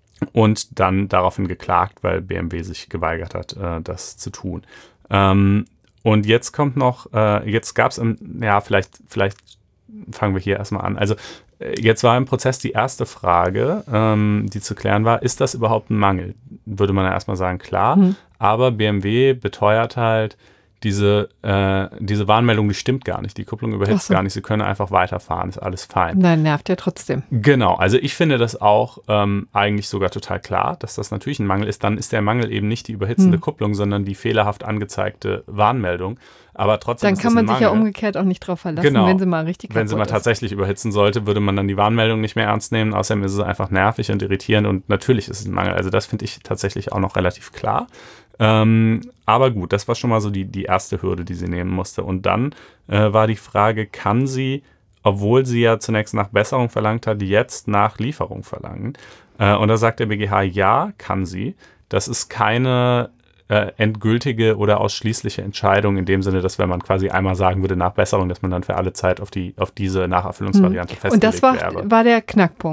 und dann daraufhin geklagt, weil B M W sich geweigert hat, äh, das zu tun. Ähm, und jetzt kommt noch, äh, jetzt gab es, ja, vielleicht, vielleicht fangen wir hier erstmal an. Also jetzt war im Prozess die erste Frage, ähm, die zu klären war, ist das überhaupt ein Mangel? Würde man ja erstmal sagen, klar, mhm. aber B M W beteuert halt, diese, äh, diese Warnmeldung, die stimmt gar nicht, die Kupplung überhitzt so. gar nicht, sie können einfach weiterfahren, ist alles fein. Nein, nervt ja trotzdem. Genau, also ich finde das auch ähm, eigentlich sogar total klar, dass das natürlich ein Mangel ist. Dann ist der Mangel eben nicht die überhitzende mhm. Kupplung, sondern die fehlerhaft angezeigte Warnmeldung. Aber trotzdem dann ist kann man sich Mangel. ja umgekehrt auch nicht drauf verlassen, genau. wenn sie mal richtig kaputt Wenn sie mal ist. tatsächlich überhitzen sollte, würde man dann die Warnmeldung nicht mehr ernst nehmen. Außerdem ist es einfach nervig und irritierend und natürlich ist es ein Mangel. Also das finde ich tatsächlich auch noch relativ klar. Ähm, aber gut, das war schon mal so die, die erste Hürde, die sie nehmen musste. Und dann äh, war die Frage, kann sie, obwohl sie ja zunächst nach Besserung verlangt hat, jetzt nach Lieferung verlangen? Äh, und da sagt der B G H, ja, kann sie. Das ist keine äh, endgültige oder ausschließliche Entscheidung in dem Sinne, dass wenn man quasi einmal sagen würde nach Besserung, dass man dann für alle Zeit auf, die, auf diese Nacherfüllungsvariante hm. festgelegt wäre. Und das war, wäre. war der Knackpunkt.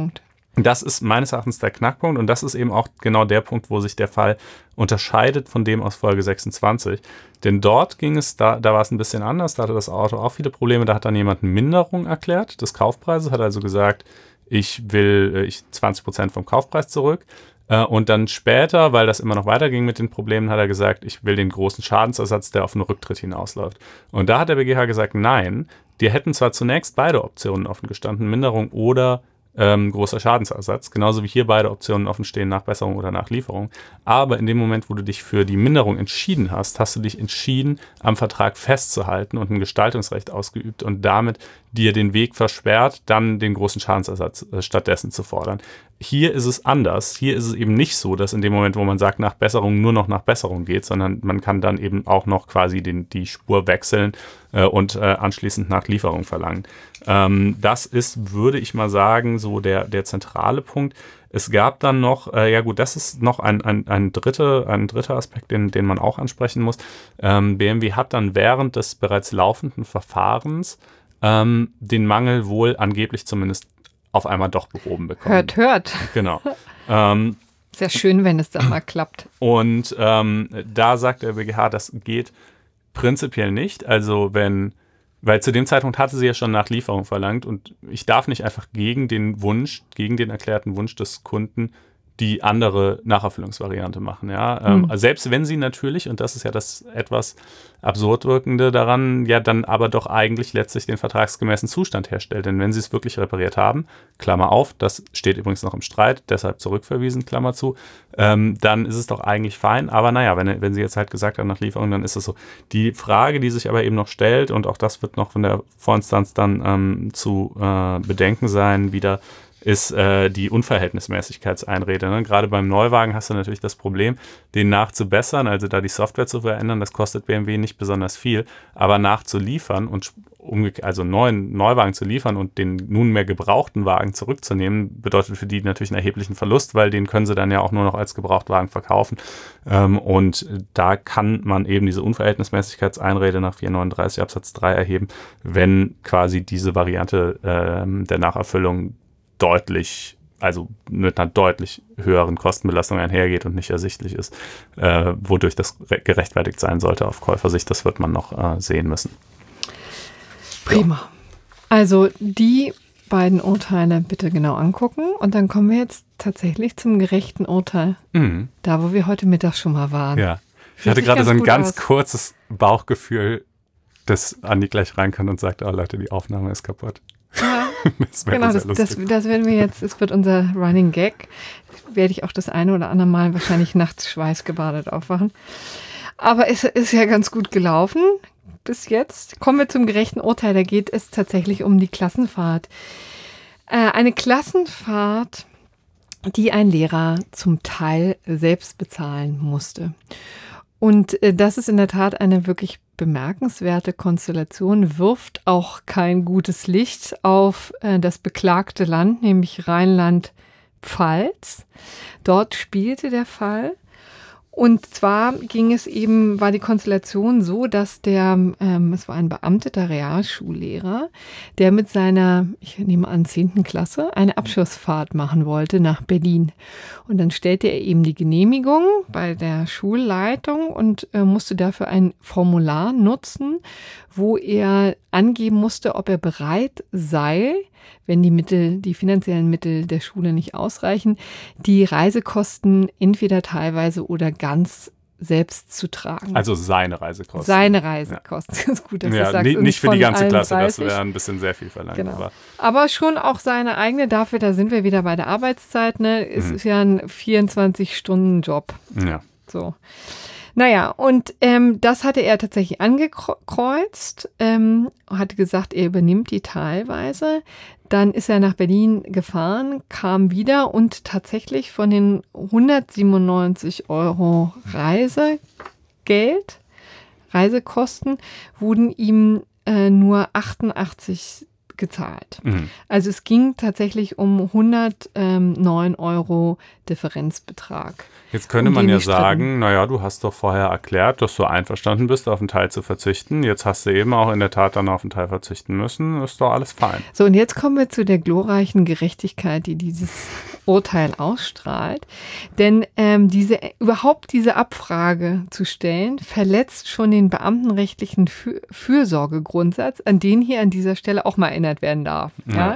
Das ist meines Erachtens der Knackpunkt und das ist eben auch genau der Punkt, wo sich der Fall unterscheidet von dem aus Folge sechsundzwanzig. Denn dort ging es, da, da war es ein bisschen anders, da hatte das Auto auch viele Probleme, da hat dann jemand eine Minderung erklärt des Kaufpreises, hat also gesagt, ich will ich zwanzig Prozent vom Kaufpreis zurück. Und dann später, weil das immer noch weiterging mit den Problemen, hat er gesagt, ich will den großen Schadensersatz, der auf einen Rücktritt hinausläuft. Und da hat der B G H gesagt, nein, die hätten zwar zunächst beide Optionen offen gestanden, Minderung oder ähm, großer Schadensersatz, genauso wie hier beide Optionen offen stehen, Nachbesserung oder Nachlieferung. Aber in dem Moment, wo du dich für die Minderung entschieden hast, hast du dich entschieden, am Vertrag festzuhalten und ein Gestaltungsrecht ausgeübt und damit dir den Weg versperrt, dann den großen Schadensersatz äh, stattdessen zu fordern. Hier ist es anders. Hier ist es eben nicht so, dass in dem Moment, wo man sagt, nach Besserung nur noch nach Besserung geht, sondern man kann dann eben auch noch quasi den, die Spur wechseln äh, und äh, anschließend nach Lieferung verlangen. Ähm, das ist, würde ich mal sagen, so der, der zentrale Punkt. Es gab dann noch, äh, ja gut, das ist noch ein, ein, ein, dritte, ein dritter Aspekt, den, den man auch ansprechen muss. Ähm, B M W hat dann während des bereits laufenden Verfahrens ähm, den Mangel wohl angeblich zumindest auf einmal doch behoben bekommen. Hört, hört. Genau. Ähm, Sehr schön, wenn es dann mal klappt. und ähm, da sagt der B G H, das geht prinzipiell nicht. Also wenn, weil zu dem Zeitpunkt hatte sie ja schon Nachlieferung verlangt und ich darf nicht einfach gegen den Wunsch, gegen den erklärten Wunsch des Kunden die andere Nacherfüllungsvariante machen. Ja? Ähm, Hm. also selbst wenn sie natürlich, und das ist ja das etwas absurd wirkende daran, ja dann aber doch eigentlich letztlich den vertragsgemäßen Zustand herstellt. Denn wenn sie es wirklich repariert haben, Klammer auf, das steht übrigens noch im Streit, deshalb zurückverwiesen, Klammer zu, ähm, dann ist es doch eigentlich fein. Aber naja, wenn, wenn sie jetzt halt gesagt haben nach Lieferung, dann ist es so. Die Frage, die sich aber eben noch stellt, und auch das wird noch von der Vorinstanz dann ähm, zu äh, bedenken sein, wieder, ist äh, die Unverhältnismäßigkeitseinrede. Ne? Gerade beim Neuwagen hast du natürlich das Problem, den nachzubessern, also da die Software zu verändern, das kostet B M W nicht besonders viel, aber nachzuliefern und umge- also neuen Neuwagen zu liefern und den nunmehr gebrauchten Wagen zurückzunehmen, bedeutet für die natürlich einen erheblichen Verlust, weil den können sie dann ja auch nur noch als Gebrauchtwagen verkaufen. Ähm, und da kann man eben diese Unverhältnismäßigkeitseinrede nach vierhundertneununddreißig Absatz drei erheben, wenn quasi diese Variante ähm, der Nacherfüllung deutlich, also mit einer deutlich höheren Kostenbelastung einhergeht und nicht ersichtlich ist, äh, wodurch das gerechtfertigt sein sollte auf Käufersicht. Das wird man noch äh, sehen müssen. Prima. Also die beiden Urteile bitte genau angucken und dann kommen wir jetzt tatsächlich zum gerechten Urteil. Mhm. Da, wo wir heute Mittag schon mal waren. Ja, ich Fühlt hatte sich gerade ganz so ein gut ganz aus. kurzes Bauchgefühl, dass Andi gleich rein kann und sagt, oh Leute, die Aufnahme ist kaputt. Ja, Das wäre genau, sehr das, das, lustig. das werden wir jetzt, es wird unser Running Gag. Werde ich auch das eine oder andere Mal wahrscheinlich nachts schweißgebadet aufwachen. Aber es ist ja ganz gut gelaufen bis jetzt. Kommen wir zum gerechten Urteil. Da geht es tatsächlich um die Klassenfahrt. Äh, eine Klassenfahrt, die ein Lehrer zum Teil selbst bezahlen musste. Und äh, das ist in der Tat eine wirklich bemerkenswerte Konstellation, wirft auch kein gutes Licht auf äh, das beklagte Land, nämlich Rheinland-Pfalz. Dort spielte der Fall. Und zwar ging es eben, war die Konstellation so, dass der, ähm, es war ein beamteter Realschullehrer, der mit seiner, ich nehme an, zehnten Klasse, eine Abschlussfahrt machen wollte nach Berlin. Und dann stellte er eben die Genehmigung bei der Schulleitung und äh, musste dafür ein Formular nutzen, wo er angeben musste, ob er bereit sei, wenn die Mittel, die finanziellen Mittel der Schule nicht ausreichen, die Reisekosten entweder teilweise oder ganz selbst zu tragen. Also seine Reisekosten. Seine Reisekosten. Ja. Das ist gut, dass ja, du sagst. nicht, und nicht für die von ganze allen Klasse, das dreißig. wäre ein bisschen sehr viel verlangt. Genau. Aber Aber schon auch seine eigene, dafür, da sind wir wieder bei der Arbeitszeit, ne? Es Mhm. ist ja ein vierundzwanzig-Stunden-Job. ja. So. Naja, und ähm, das hatte er tatsächlich angekreuzt, ähm, hatte gesagt, er übernimmt die teilweise. Dann ist er nach Berlin gefahren, kam wieder und tatsächlich von den hundertsiebenundneunzig Euro Reisegeld, Reisekosten, wurden ihm äh, nur achtundachtzig gezahlt. Mhm. Also es ging tatsächlich um hundertneun Euro Differenzbetrag. Jetzt könnte um man den ja die stritten. sagen, naja, du hast doch vorher erklärt, dass du einverstanden bist, auf einen Teil zu verzichten. Jetzt hast du eben auch in der Tat dann auf einen Teil verzichten müssen. Ist doch alles fein. So, und jetzt kommen wir zu der glorreichen Gerechtigkeit, die dieses Urteil ausstrahlt. Denn ähm, diese, überhaupt diese Abfrage zu stellen, verletzt schon den beamtenrechtlichen Für- Fürsorgegrundsatz, an den hier an dieser Stelle auch mal erinnert werden darf. Ja. Ja.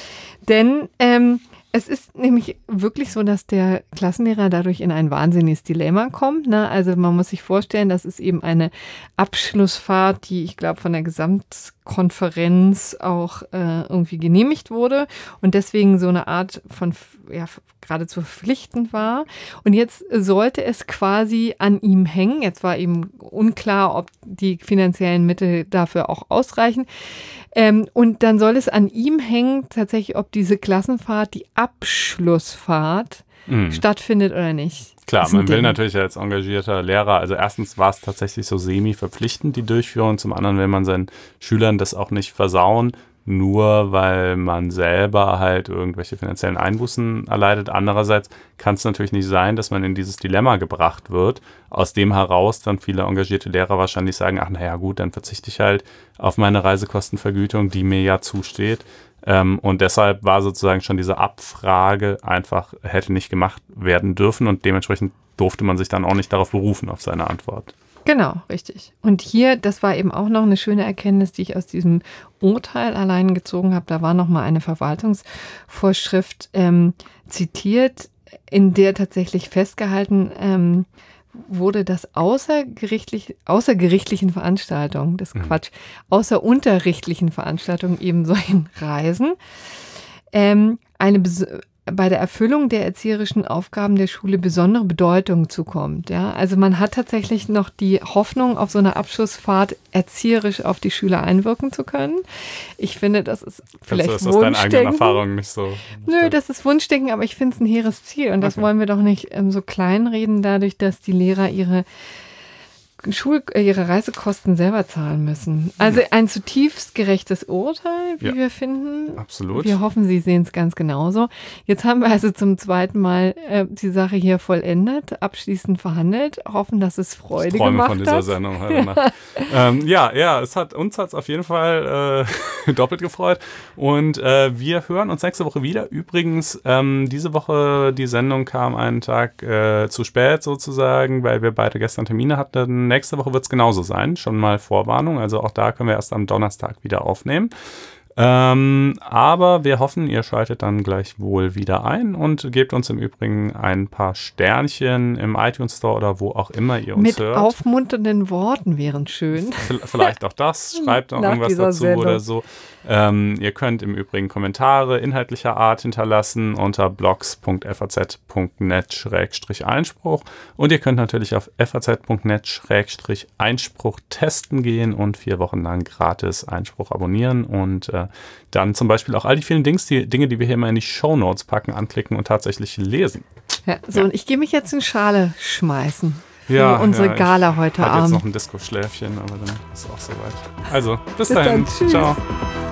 Denn ähm, es ist nämlich wirklich so, dass der Klassenlehrer dadurch in ein wahnsinniges Dilemma kommt. Ne? Also man muss sich vorstellen, das ist eben eine Abschlussfahrt, die ich glaube von der Gesamtkonferenz auch äh, irgendwie genehmigt wurde und deswegen so eine Art von ja, geradezu verpflichtend war. Und jetzt sollte es quasi an ihm hängen. Jetzt war eben unklar, ob die finanziellen Mittel dafür auch ausreichen. Ähm, und dann soll es an ihm hängen, tatsächlich, ob diese Klassenfahrt, die Abschlussfahrt, Mhm. stattfindet oder nicht. Klar, Das ist ein man will Ding. natürlich als engagierter Lehrer, also erstens war es tatsächlich so semi-verpflichtend, die Durchführung, zum anderen will man seinen Schülern das auch nicht versauen, nur weil man selber halt irgendwelche finanziellen Einbußen erleidet. Andererseits kann es natürlich nicht sein, dass man in dieses Dilemma gebracht wird, aus dem heraus dann viele engagierte Lehrer wahrscheinlich sagen, ach naja gut, dann verzichte ich halt auf meine Reisekostenvergütung, die mir ja zusteht. Ähm, und deshalb war sozusagen schon diese Abfrage einfach, hätte nicht gemacht werden dürfen und dementsprechend durfte man sich dann auch nicht darauf berufen, auf seine Antwort. Genau, richtig. Und hier, das war eben auch noch eine schöne Erkenntnis, die ich aus diesem Urteil allein gezogen habe. Da war noch mal eine Verwaltungsvorschrift ähm, zitiert, in der tatsächlich festgehalten ähm, wurde, dass außergerichtlich, außergerichtlichen Veranstaltungen, das ist Quatsch, außerunterrichtlichen Veranstaltungen eben solchen Reisen, ähm, eine bes- bei der Erfüllung der erzieherischen Aufgaben der Schule besondere Bedeutung zukommt. Ja? Also man hat tatsächlich noch die Hoffnung, auf so einer Abschlussfahrt erzieherisch auf die Schüler einwirken zu können. Ich finde, das ist vielleicht Kannst du das aus deinen eigenen Wunschdenken. Erfahrungen nicht so? Nö, das ist Wunschdenken, aber ich finde es ein hehres Ziel. Und das Okay. wollen wir doch nicht ähm, so kleinreden, dadurch, dass die Lehrer ihre Schul äh, ihre Reisekosten selber zahlen müssen. Also ein zutiefst gerechtes Urteil, wie Ja. wir finden. Absolut. Wir hoffen, Sie sehen es ganz genauso. Jetzt haben wir also zum zweiten Mal äh, die Sache hier vollendet, abschließend verhandelt, hoffen, dass es Freude Ich träume gemacht von dieser hat. Sendung heute Nacht. ähm, ja, ja, es hat uns hat's auf jeden Fall äh, doppelt gefreut. Und äh, wir hören uns nächste Woche wieder. Übrigens, ähm, diese Woche, die Sendung kam einen Tag äh, zu spät sozusagen, weil wir beide gestern Termine hatten. Nächste Woche wird es genauso sein. Schon mal Vorwarnung. Also auch da können wir erst am Donnerstag wieder aufnehmen. Ähm, aber wir hoffen, ihr schaltet dann gleich wohl wieder ein und gebt uns im Übrigen ein paar Sternchen im iTunes Store oder wo auch immer ihr uns Mit hört. aufmunternden Worten wären schön. V- Vielleicht auch das, schreibt auch Nach irgendwas dieser dazu Sendung. oder so. Ähm, ihr könnt im Übrigen Kommentare inhaltlicher Art hinterlassen unter blogs punkt f a z punkt net schrägstrich Einspruch und ihr könnt natürlich auf f a z punkt net schrägstrich Einspruch testen gehen und vier Wochen lang gratis Einspruch abonnieren und äh, dann zum Beispiel auch all die vielen Dings, die, Dinge, die wir hier mal in die Shownotes packen, anklicken und tatsächlich lesen. Ja, so, Ja. und ich gehe mich jetzt in Schale schmeißen für Ja, unsere ja, ich Gala heute Hat jetzt Abend. noch ein Disco-Schläfchen, aber dann ist auch soweit. Also, bis, Bis dahin. dann, tschüss. Ciao.